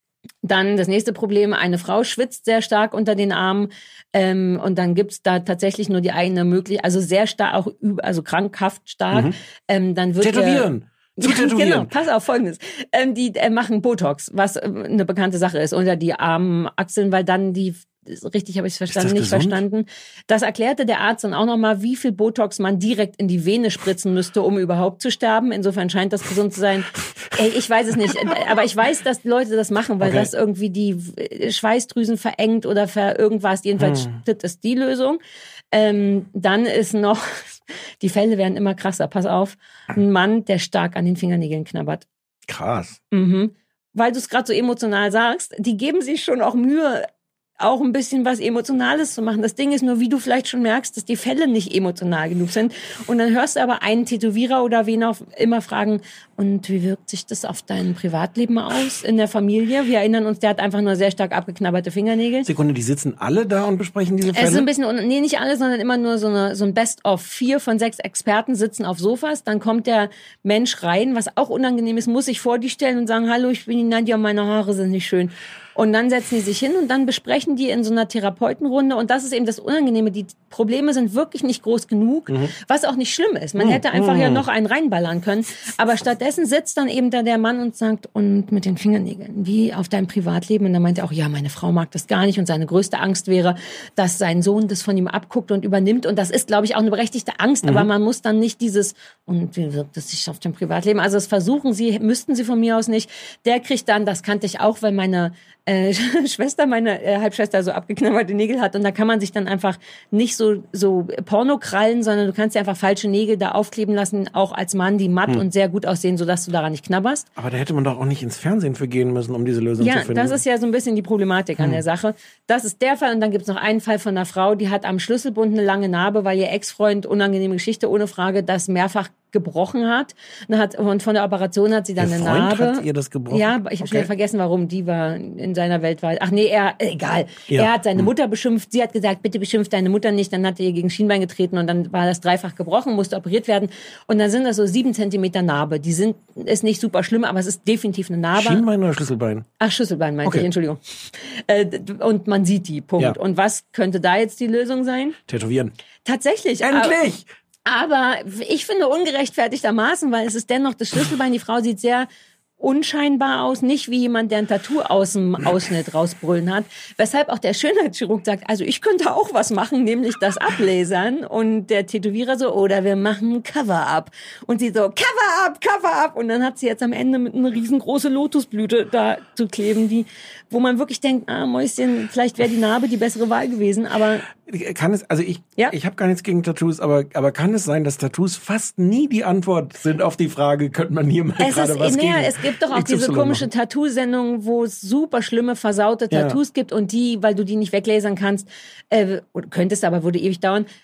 Dann das nächste Problem, eine Frau schwitzt sehr stark unter den Armen ähm, und dann gibt's da tatsächlich nur die eine Möglichkeit, also sehr stark, auch also krankhaft stark. Mhm. Ähm, dann wird Tätowieren. Zu tätowieren. Genau, pass auf, Folgendes. Ähm, die äh, machen Botox, was äh, eine bekannte Sache ist, unter die Armen, Achseln, weil dann die, richtig habe ich es verstanden, nicht gesund? verstanden. Das erklärte der Arzt dann auch nochmal, wie viel Botox man direkt in die Vene spritzen müsste, um überhaupt zu sterben. Insofern scheint das gesund zu sein. Ey, ich weiß es nicht, aber ich weiß, dass Leute das machen, weil okay. das irgendwie die Schweißdrüsen verengt oder ver irgendwas. Jedenfalls hm. das ist die Lösung. Ähm, dann ist noch, die Fälle werden immer krasser, pass auf, ein Mann, der stark an den Fingernägeln knabbert. Krass. Mhm. Weil du es gerade so emotional sagst, die geben sich schon auch Mühe, auch ein bisschen was Emotionales zu machen. Das Ding ist nur, wie du vielleicht schon merkst, dass die Fälle nicht emotional genug sind. Und dann hörst du aber einen Tätowierer oder wen auch immer fragen, und wie wirkt sich das auf dein Privatleben aus in der Familie? Wir erinnern uns, der hat einfach nur sehr stark abgeknabberte Fingernägel. Sekunde, die sitzen alle da und besprechen diese Fälle? Es ist ein bisschen, nee, nicht alle, sondern immer nur so, eine, so ein Best-of. Vier von sechs Experten sitzen auf Sofas, dann kommt der Mensch rein, was auch unangenehm ist, muss sich vor die stellen und sagen, hallo, ich bin die Nadja, meine Haare sind nicht schön. Und dann setzen die sich hin und dann besprechen die in so einer Therapeutenrunde. Und das ist eben das Unangenehme. Die Probleme sind wirklich nicht groß genug, mhm. was auch nicht schlimm ist. Man mhm. hätte einfach mhm. ja noch einen reinballern können. Aber stattdessen sitzt dann eben da der Mann und sagt, und mit den Fingernägeln, wie auf deinem Privatleben? Und dann meint er auch, ja, meine Frau mag das gar nicht. Und seine größte Angst wäre, dass sein Sohn das von ihm abguckt und übernimmt. Und das ist, glaube ich, auch eine berechtigte Angst. Mhm. Aber man muss dann nicht dieses, und wie wirkt es sich auf dem Privatleben? Also das versuchen sie, müssten sie von mir aus nicht. Der kriegt dann, das kannte ich auch, weil meine Äh, Schwester, meine äh, Halbschwester, so abgeknabberte Nägel hat und da kann man sich dann einfach nicht so so Porno krallen, sondern du kannst dir einfach falsche Nägel da aufkleben lassen, auch als Mann, die matt hm. und sehr gut aussehen, sodass du daran nicht knabberst. Aber da hätte man doch auch nicht ins Fernsehen für gehen müssen, um diese Lösung ja, zu finden. Ja, das ist ja so ein bisschen die Problematik hm. an der Sache. Das ist der Fall und dann gibt's noch einen Fall von einer Frau, die hat am Schlüsselbund eine lange Narbe, weil ihr Ex-Freund, unangenehme Geschichte, ohne Frage, das mehrfach gebrochen hat. Und, hat. und von der Operation hat sie dann Ihr eine Freund Narbe. Hat ihr das gebrochen? Ja, ich habe okay. schnell vergessen, warum. Die war in seiner Welt war. Ach nee, er, egal. Ja. Er hat seine Mutter beschimpft. Sie hat gesagt, bitte beschimpft deine Mutter nicht. Dann hat er ihr gegen Schienbein getreten und dann war das dreifach gebrochen, musste operiert werden. Und dann sind das so sieben Zentimeter Narbe. Die sind, ist nicht super schlimm, aber es ist definitiv eine Narbe. Schienbein oder Schlüsselbein? Ach, Schlüsselbein meinte okay. ich, Entschuldigung. Äh, und man sieht die, Punkt. Ja. Und was könnte da jetzt die Lösung sein? Tätowieren. Tatsächlich. Endlich! Aber ich finde ungerechtfertigtermaßen, weil es ist dennoch das Schlüsselbein. Die Frau sieht sehr unscheinbar aus, nicht wie jemand, der ein Tattoo aus dem Ausschnitt rausbrüllen hat. Weshalb auch der Schönheitschirurg sagt, also ich könnte auch was machen, nämlich das ablasern. Und der Tätowierer so, oder wir machen ein Cover-Up. Und sie so, Cover-Up, Cover-Up. Und dann hat sie jetzt am Ende mit einer riesengroßen Lotusblüte da zu kleben, die, wo man wirklich denkt, ah, Mäuschen, vielleicht wäre die Narbe die bessere Wahl gewesen, aber... Kann es, also ich, ja? ich habe gar nichts gegen Tattoos, aber, aber kann es sein, dass Tattoos fast nie die Antwort sind auf die Frage, könnte man hier mal es gerade ist, was näher, gegen Es gibt doch auch X Y diese komische machen. Tattoo-Sendung, wo es super schlimme, versaute Tattoos ja. gibt und die, weil du die nicht weglasern kannst, äh, oder könntest, aber würde ewig dauern,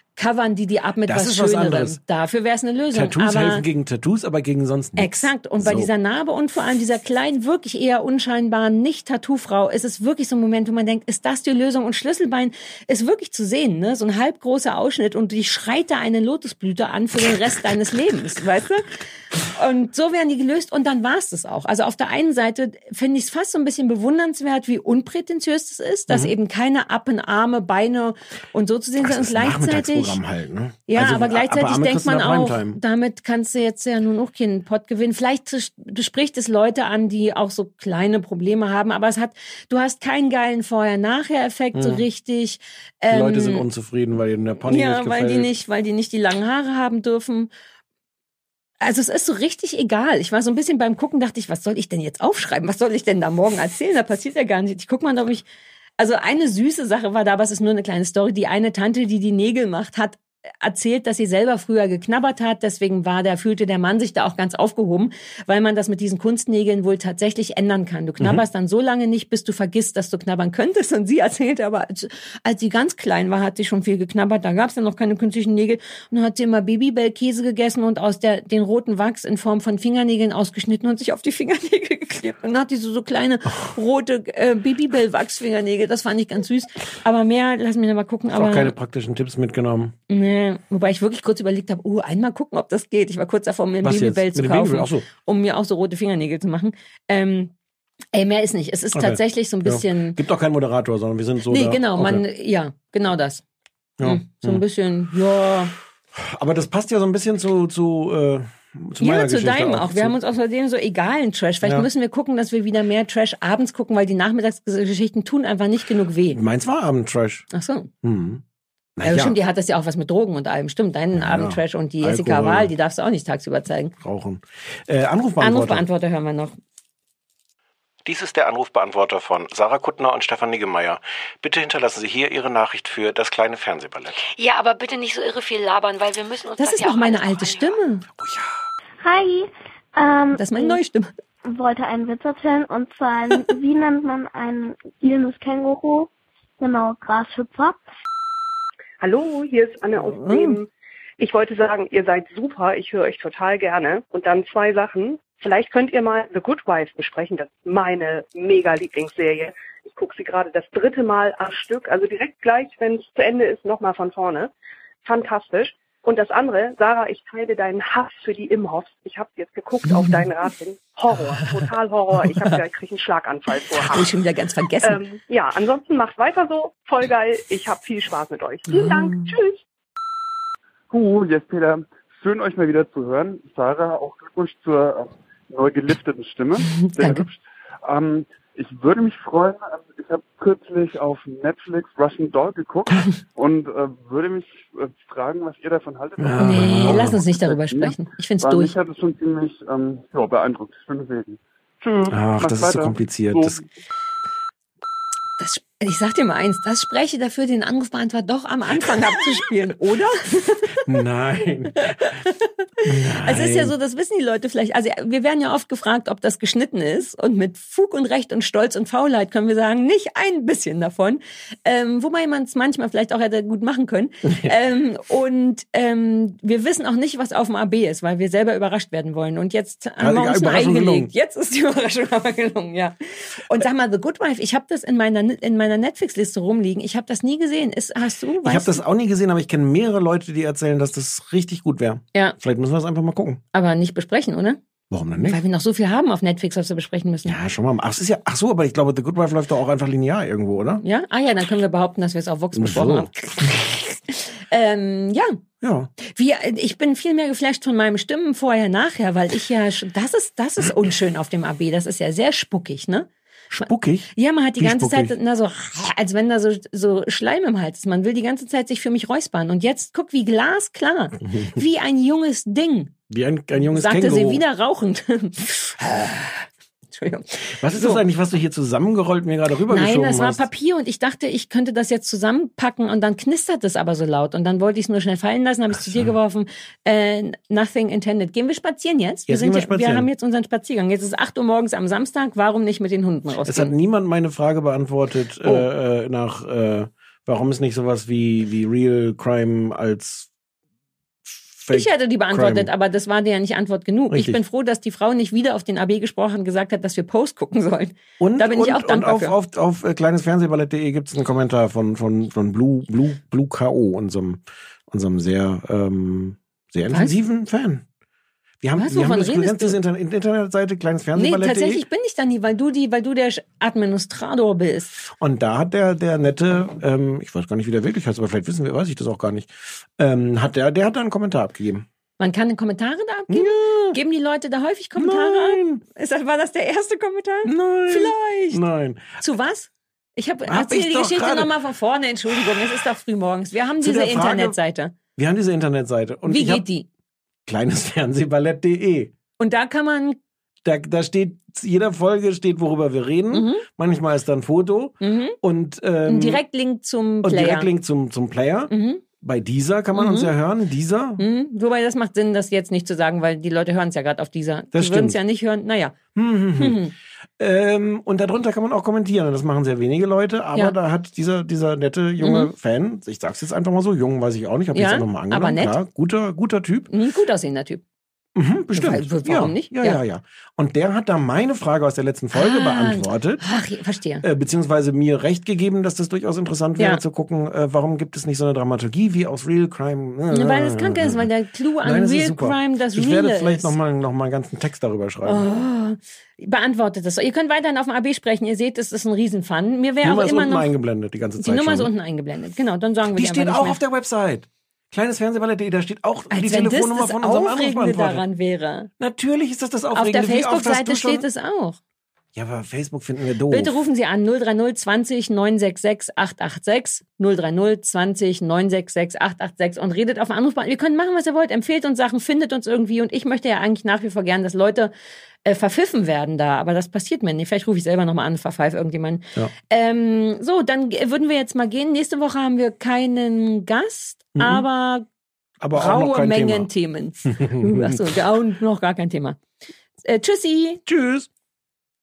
covern die die ab mit Das was ist was Schönerem. anderes. Dafür wäre es eine Lösung. Tattoos aber helfen gegen Tattoos, aber gegen sonst nichts. Exakt. Und bei So. dieser Narbe und vor allem dieser kleinen, wirklich eher unscheinbaren Nicht-Tattoo-Frau ist es wirklich so ein Moment, wo man denkt, ist das die Lösung? Und Schlüsselbein ist wirklich zu sehen, ne? So ein halbgroßer Ausschnitt und die schreit da eine Lotusblüte an für den Rest deines Lebens, weißt du? Und so werden die gelöst und dann war es das auch. Also auf der einen Seite finde ich es fast so ein bisschen bewundernswert, wie unprätentiös das ist, dass Mhm. eben keine Appen, Arme, Beine und so zu sehen Ach, sind. Und das ist ein gleichzeitig... Nachmittagsprogramm halt, ne? Ja, Also, aber gleichzeitig Arme denkt kriegst du in man der auch, Primetime. damit kannst du jetzt ja nun auch keinen Pott gewinnen. Vielleicht spricht es Leute an, die auch so kleine Probleme haben, aber es hat, du hast keinen geilen Vorher-Nachher-Effekt so richtig. Die Ähm, Leute sind unzufrieden, weil ihnen der Pony ja, nicht weil gefällt. die nicht, weil die nicht die langen Haare haben dürfen. Also es ist so richtig egal. Ich war so ein bisschen beim Gucken, dachte ich, was soll ich denn jetzt aufschreiben? Was soll ich denn da morgen erzählen? Da passiert ja gar nicht. Ich guck mal, ob ich... Also eine süße Sache war da, aber es ist nur eine kleine Story. Die eine Tante, die die Nägel macht, hat erzählt, dass sie selber früher geknabbert hat. Deswegen war der, fühlte der Mann sich da auch ganz aufgehoben, weil man das mit diesen Kunstnägeln wohl tatsächlich ändern kann. Du knabberst mhm. dann so lange nicht, bis du vergisst, dass du knabbern könntest. Und sie erzählte aber, als, als sie ganz klein war, hat sie schon viel geknabbert. Da gab es ja noch keine künstlichen Nägel. Und dann hat sie immer Babybell-Käse gegessen und aus der, den roten Wachs in Form von Fingernägeln ausgeschnitten und sich auf die Fingernägel geklebt. Und dann hat die so, so kleine rote äh, Babybell-Wachsfingernägel. Das fand ich ganz süß. Aber mehr, lass mich noch mal gucken. Ich aber habe auch keine praktischen Tipps mitgenommen. Nee, wobei ich wirklich kurz überlegt habe, oh, einmal gucken, ob das geht. Ich war kurz davor, mir ein Babybell zu kaufen, Ach so. um mir auch so rote Fingernägel zu machen. Ähm, ey, mehr ist nicht. Es ist Okay. tatsächlich so ein bisschen... Ja. Gibt auch keinen Moderator, sondern wir sind so Nee, da. genau, Okay. man, ja, genau das. Ja. Hm, so ein bisschen, ja... Aber das passt ja so ein bisschen zu, zu, äh, zu meiner Ja, zu Geschichte deinem auch. Wir zu- haben uns außerdem so egalen Trash. Vielleicht Ja. müssen wir gucken, dass wir wieder mehr Trash abends gucken, weil die Nachmittagsgeschichten tun einfach nicht genug weh. Meins war Abendtrash. Ach so. Hm. Na Ja, ja, stimmt, die hat das ja auch was mit Drogen und allem. Stimmt, deinen Abendtrash und die Jessica Alkohol. Wahl, die darfst du auch nicht tagsüber zeigen. rauchen. Äh, Anrufbeantworter. Anrufbeantworter hören wir noch. Dies ist der Anrufbeantworter von Sarah Kuttner und Stefan Niggemeier. Bitte hinterlassen Sie hier Ihre Nachricht für das kleine Fernsehballett. Ja, aber bitte nicht so irre viel labern, weil wir müssen uns Das das, ist ja noch auch meine alles alte noch anhören. Stimme. Oh ja. Hi. Ähm, Das ist meine neue Stimme. ich wollte einen Witz erzählen und zwar, wie nennt man ein gielendes Känguru? Genau, Grashüpfer. Hallo, hier ist Anne aus Bremen. Ich wollte sagen, ihr seid super, ich höre euch total gerne. Und dann zwei Sachen. Vielleicht könnt ihr mal The Good Wife besprechen, das ist meine mega Lieblingsserie. Ich gucke sie gerade das dritte Mal am Stück, also direkt gleich, wenn es zu Ende ist, nochmal von vorne. Fantastisch. Und das andere, Sarah, ich teile deinen Hass für die Imhoffs. Ich habe jetzt geguckt auf deinen Rat hin. Horror, total Horror. Ich habe ja, ich kriege einen Schlaganfall vor Hab ich Hass. schon wieder ganz vergessen. Ähm, ja, ansonsten macht weiter so. Voll geil. Ich habe viel Spaß mit euch. Vielen Dank. Tschüss. Huh, jetzt Peter. Schön, euch mal wieder zu hören. Sarah, auch Glückwunsch zur äh, neu gelifteten Stimme. Sehr Danke. hübsch. Ähm, ich würde mich freuen, also ich habe kürzlich auf Netflix Russian Doll geguckt und äh, würde mich äh, fragen, was ihr davon haltet. Ja. Nee, Ja. lass uns nicht darüber sprechen. Ich find's Weil durch. mich hat es schon ziemlich ähm, ja, beeindruckt. Schöne Serie. Tschüss. Ach, Macht das ist so weiter. kompliziert. So. Das, Das, ich sag dir mal eins, das spreche dafür, den Anrufbeantworter doch am Anfang abzuspielen, oder? nein. Also es ist ja so, das wissen die Leute vielleicht. Also wir werden ja oft gefragt, ob das geschnitten ist. Und mit Fug und Recht und Stolz und Faulheit können wir sagen, nicht ein bisschen davon. Ähm, wobei man es manchmal vielleicht auch hätte gut machen können. ähm, und ähm, wir wissen auch nicht, was auf dem A B ist, weil wir selber überrascht werden wollen. Und jetzt haben wir Ja, uns ein Ei Überraschung gelegt. gelungen. Jetzt ist die Überraschung aber gelungen, ja. Und sag mal, The Good Wife, ich habe das in meiner in meiner Netflix-Liste rumliegen. Ich habe das nie gesehen. Ist, hast du? ich Weißt habe das auch nie gesehen, aber ich kenne mehrere Leute, die erzählen, dass das richtig gut wäre. Ja, Vielleicht müssen wir es einfach mal gucken. aber nicht besprechen, oder? Warum denn nicht? Weil wir noch so viel haben auf Netflix, was wir besprechen müssen. Ja, schon mal. Ach, es ist ja, ach so, aber ich glaube, The Good Wife läuft doch auch einfach linear irgendwo, oder? Ja? Ah ja, dann können wir behaupten, dass wir es auf Vox besprochen So. haben. ähm, ja, Ja. wie, ich bin viel mehr geflasht von meinem Stimmen vorher, nachher, weil ich ja, sch- das ist, das ist unschön auf dem A B, das ist ja sehr spuckig, ne? Spuckig? Ja, man hat die Wie ganze spuckig? Zeit, na so, als wenn da so, so Schleim im Hals ist. Man will die ganze Zeit sich für mich räuspern. Und jetzt, guck, wie glasklar, wie ein junges Ding, Wie ein, ein junges sagte Känguru. sie wieder rauchend. Entschuldigung. Was ist So. das eigentlich, was du hier zusammengerollt mir gerade rübergeschoben Nein, das war hast? Papier und ich dachte, ich könnte das jetzt zusammenpacken und dann knistert es aber so laut und dann wollte ich es nur schnell fallen lassen, habe ich es zu dir geworfen. Äh, nothing intended. Gehen wir spazieren jetzt? Wir, Jetzt sind gehen wir ja, spazieren. wir haben jetzt unseren Spaziergang. Jetzt ist acht Uhr morgens am Samstag. Warum nicht mit den Hunden Es hat rausgehen? niemand meine Frage beantwortet, Oh. äh, äh, nach, äh, Warum ist nicht sowas wie, wie Real Crime als Fake Ich hätte die beantwortet, Crime? aber das war dir ja nicht Antwort genug. Richtig. Ich bin froh, dass die Frau nicht wieder auf den A B gesprochen hat und gesagt hat, dass wir Post gucken sollen. Und, da bin und, ich auch dankbar und auf, für. auf, auf äh, kleinesfernsehballett punkt de gibt es einen Kommentar von, von, von Blue, Blue, Blue K O, unserem, unserem sehr, ähm, sehr intensiven Was? Fan. Wir haben, Was, wir haben wovon das redest ganze du? Inter Internetseite Nee, kleinesfernsehballett punkt de tatsächlich bin ich da nie, weil du die, weil du der Administrator bist. und da hat der, der nette, ähm, ich weiß gar nicht, wie der wirklich heißt, aber vielleicht wissen wir, weiß ich das auch gar nicht, ähm, hat der, der hat da einen Kommentar abgegeben. Man kann Kommentare da abgeben? Ja. Geben die Leute da häufig Kommentare Nein. ab? Ist das, war das der erste Kommentar? Nein. Vielleicht. Nein. Zu was? Ich habe Hab erzähl ich die doch Geschichte gerade. nochmal von vorne. Entschuldigung, es ist doch früh morgens. Wir haben Zu diese der Frage- Internetseite. Wir haben diese Internetseite. Und Wie ich hab geht die? kleinesfernsehballett punkt de. Und da kann man. Da, da steht, jeder Folge steht, worüber wir reden. Mhm. Manchmal ist da ein Foto. Mhm. Und, ähm, Ein Direktlink zum und Player. Direktlink zum, zum Player. Mhm. Bei dieser kann man Mhm. uns ja hören. Dieser. Mhm. Wobei das macht Sinn, das jetzt nicht zu sagen, weil die Leute hören es ja gerade auf dieser. Das die würden es stimmt. ja nicht hören. Naja. Hm, hm, hm. Mhm. Ähm, und darunter kann man auch kommentieren. Und das machen sehr wenige Leute. Aber Ja. da hat dieser, dieser nette junge Mhm. Fan, ich sag's jetzt einfach mal so, jung weiß ich auch nicht, habe ich Ja, jetzt nochmal angenommen. aber nett. Klar, guter, guter Typ. Ein gut aussehender Typ. Mhm, bestimmt. Wa- warum ja, nicht? Ja, Ja. ja, ja. Und der hat da meine Frage aus der letzten Folge Ah. beantwortet. Ach, ich verstehe. Äh, beziehungsweise mir recht gegeben, dass das durchaus interessant wäre, Ja. zu gucken, äh, warum gibt es nicht so eine Dramaturgie wie aus Real Crime. Äh, Weil es krank ist, weil der Clou an Nein, das ist Real super. Crime das Ich Reale werde vielleicht ist. nochmal noch mal einen ganzen Text darüber schreiben. Oh, beantwortet das. Ihr könnt weiterhin auf dem A B sprechen. Ihr seht, es ist ein Riesenfun. Mir Die wäre Nummer auch ist immer unten noch... eingeblendet die ganze Die Zeit Nummer ist schon. unten eingeblendet. Genau, dann sagen wir Die die steht einfach auch nicht auf der Website. Kleinesfernsehballett punkt de, da steht auch mehr. die Als wenn das Telefonnummer das von unserem Aufregende Anrufbeantworter. daran wäre. Natürlich ist das das Auf Aufregende. der Wie oft hast Facebook-Seite du schon- steht es auch. Ja, aber Facebook finden wir doof. Bitte rufen Sie an null drei null zwanzig neun sechs sechs acht acht sechs null drei null zwanzig neun sechs sechs acht acht sechs und redet auf den Anrufbeantworter. Ihr könnt machen, was ihr wollt. Empfehlt uns Sachen, findet uns irgendwie. Und ich möchte ja eigentlich nach wie vor gern, dass Leute äh, verpfiffen werden da. Aber das passiert mir nicht. Vielleicht rufe ich selber nochmal an, verpfeife irgendjemanden. Ja. Ähm, so, dann g- würden wir jetzt mal gehen. Nächste Woche haben wir keinen Gast, Mhm. aber aber auch noch raue kein Mengen Themen. Achso, und noch gar kein Thema. Äh, tschüssi. Tschüss.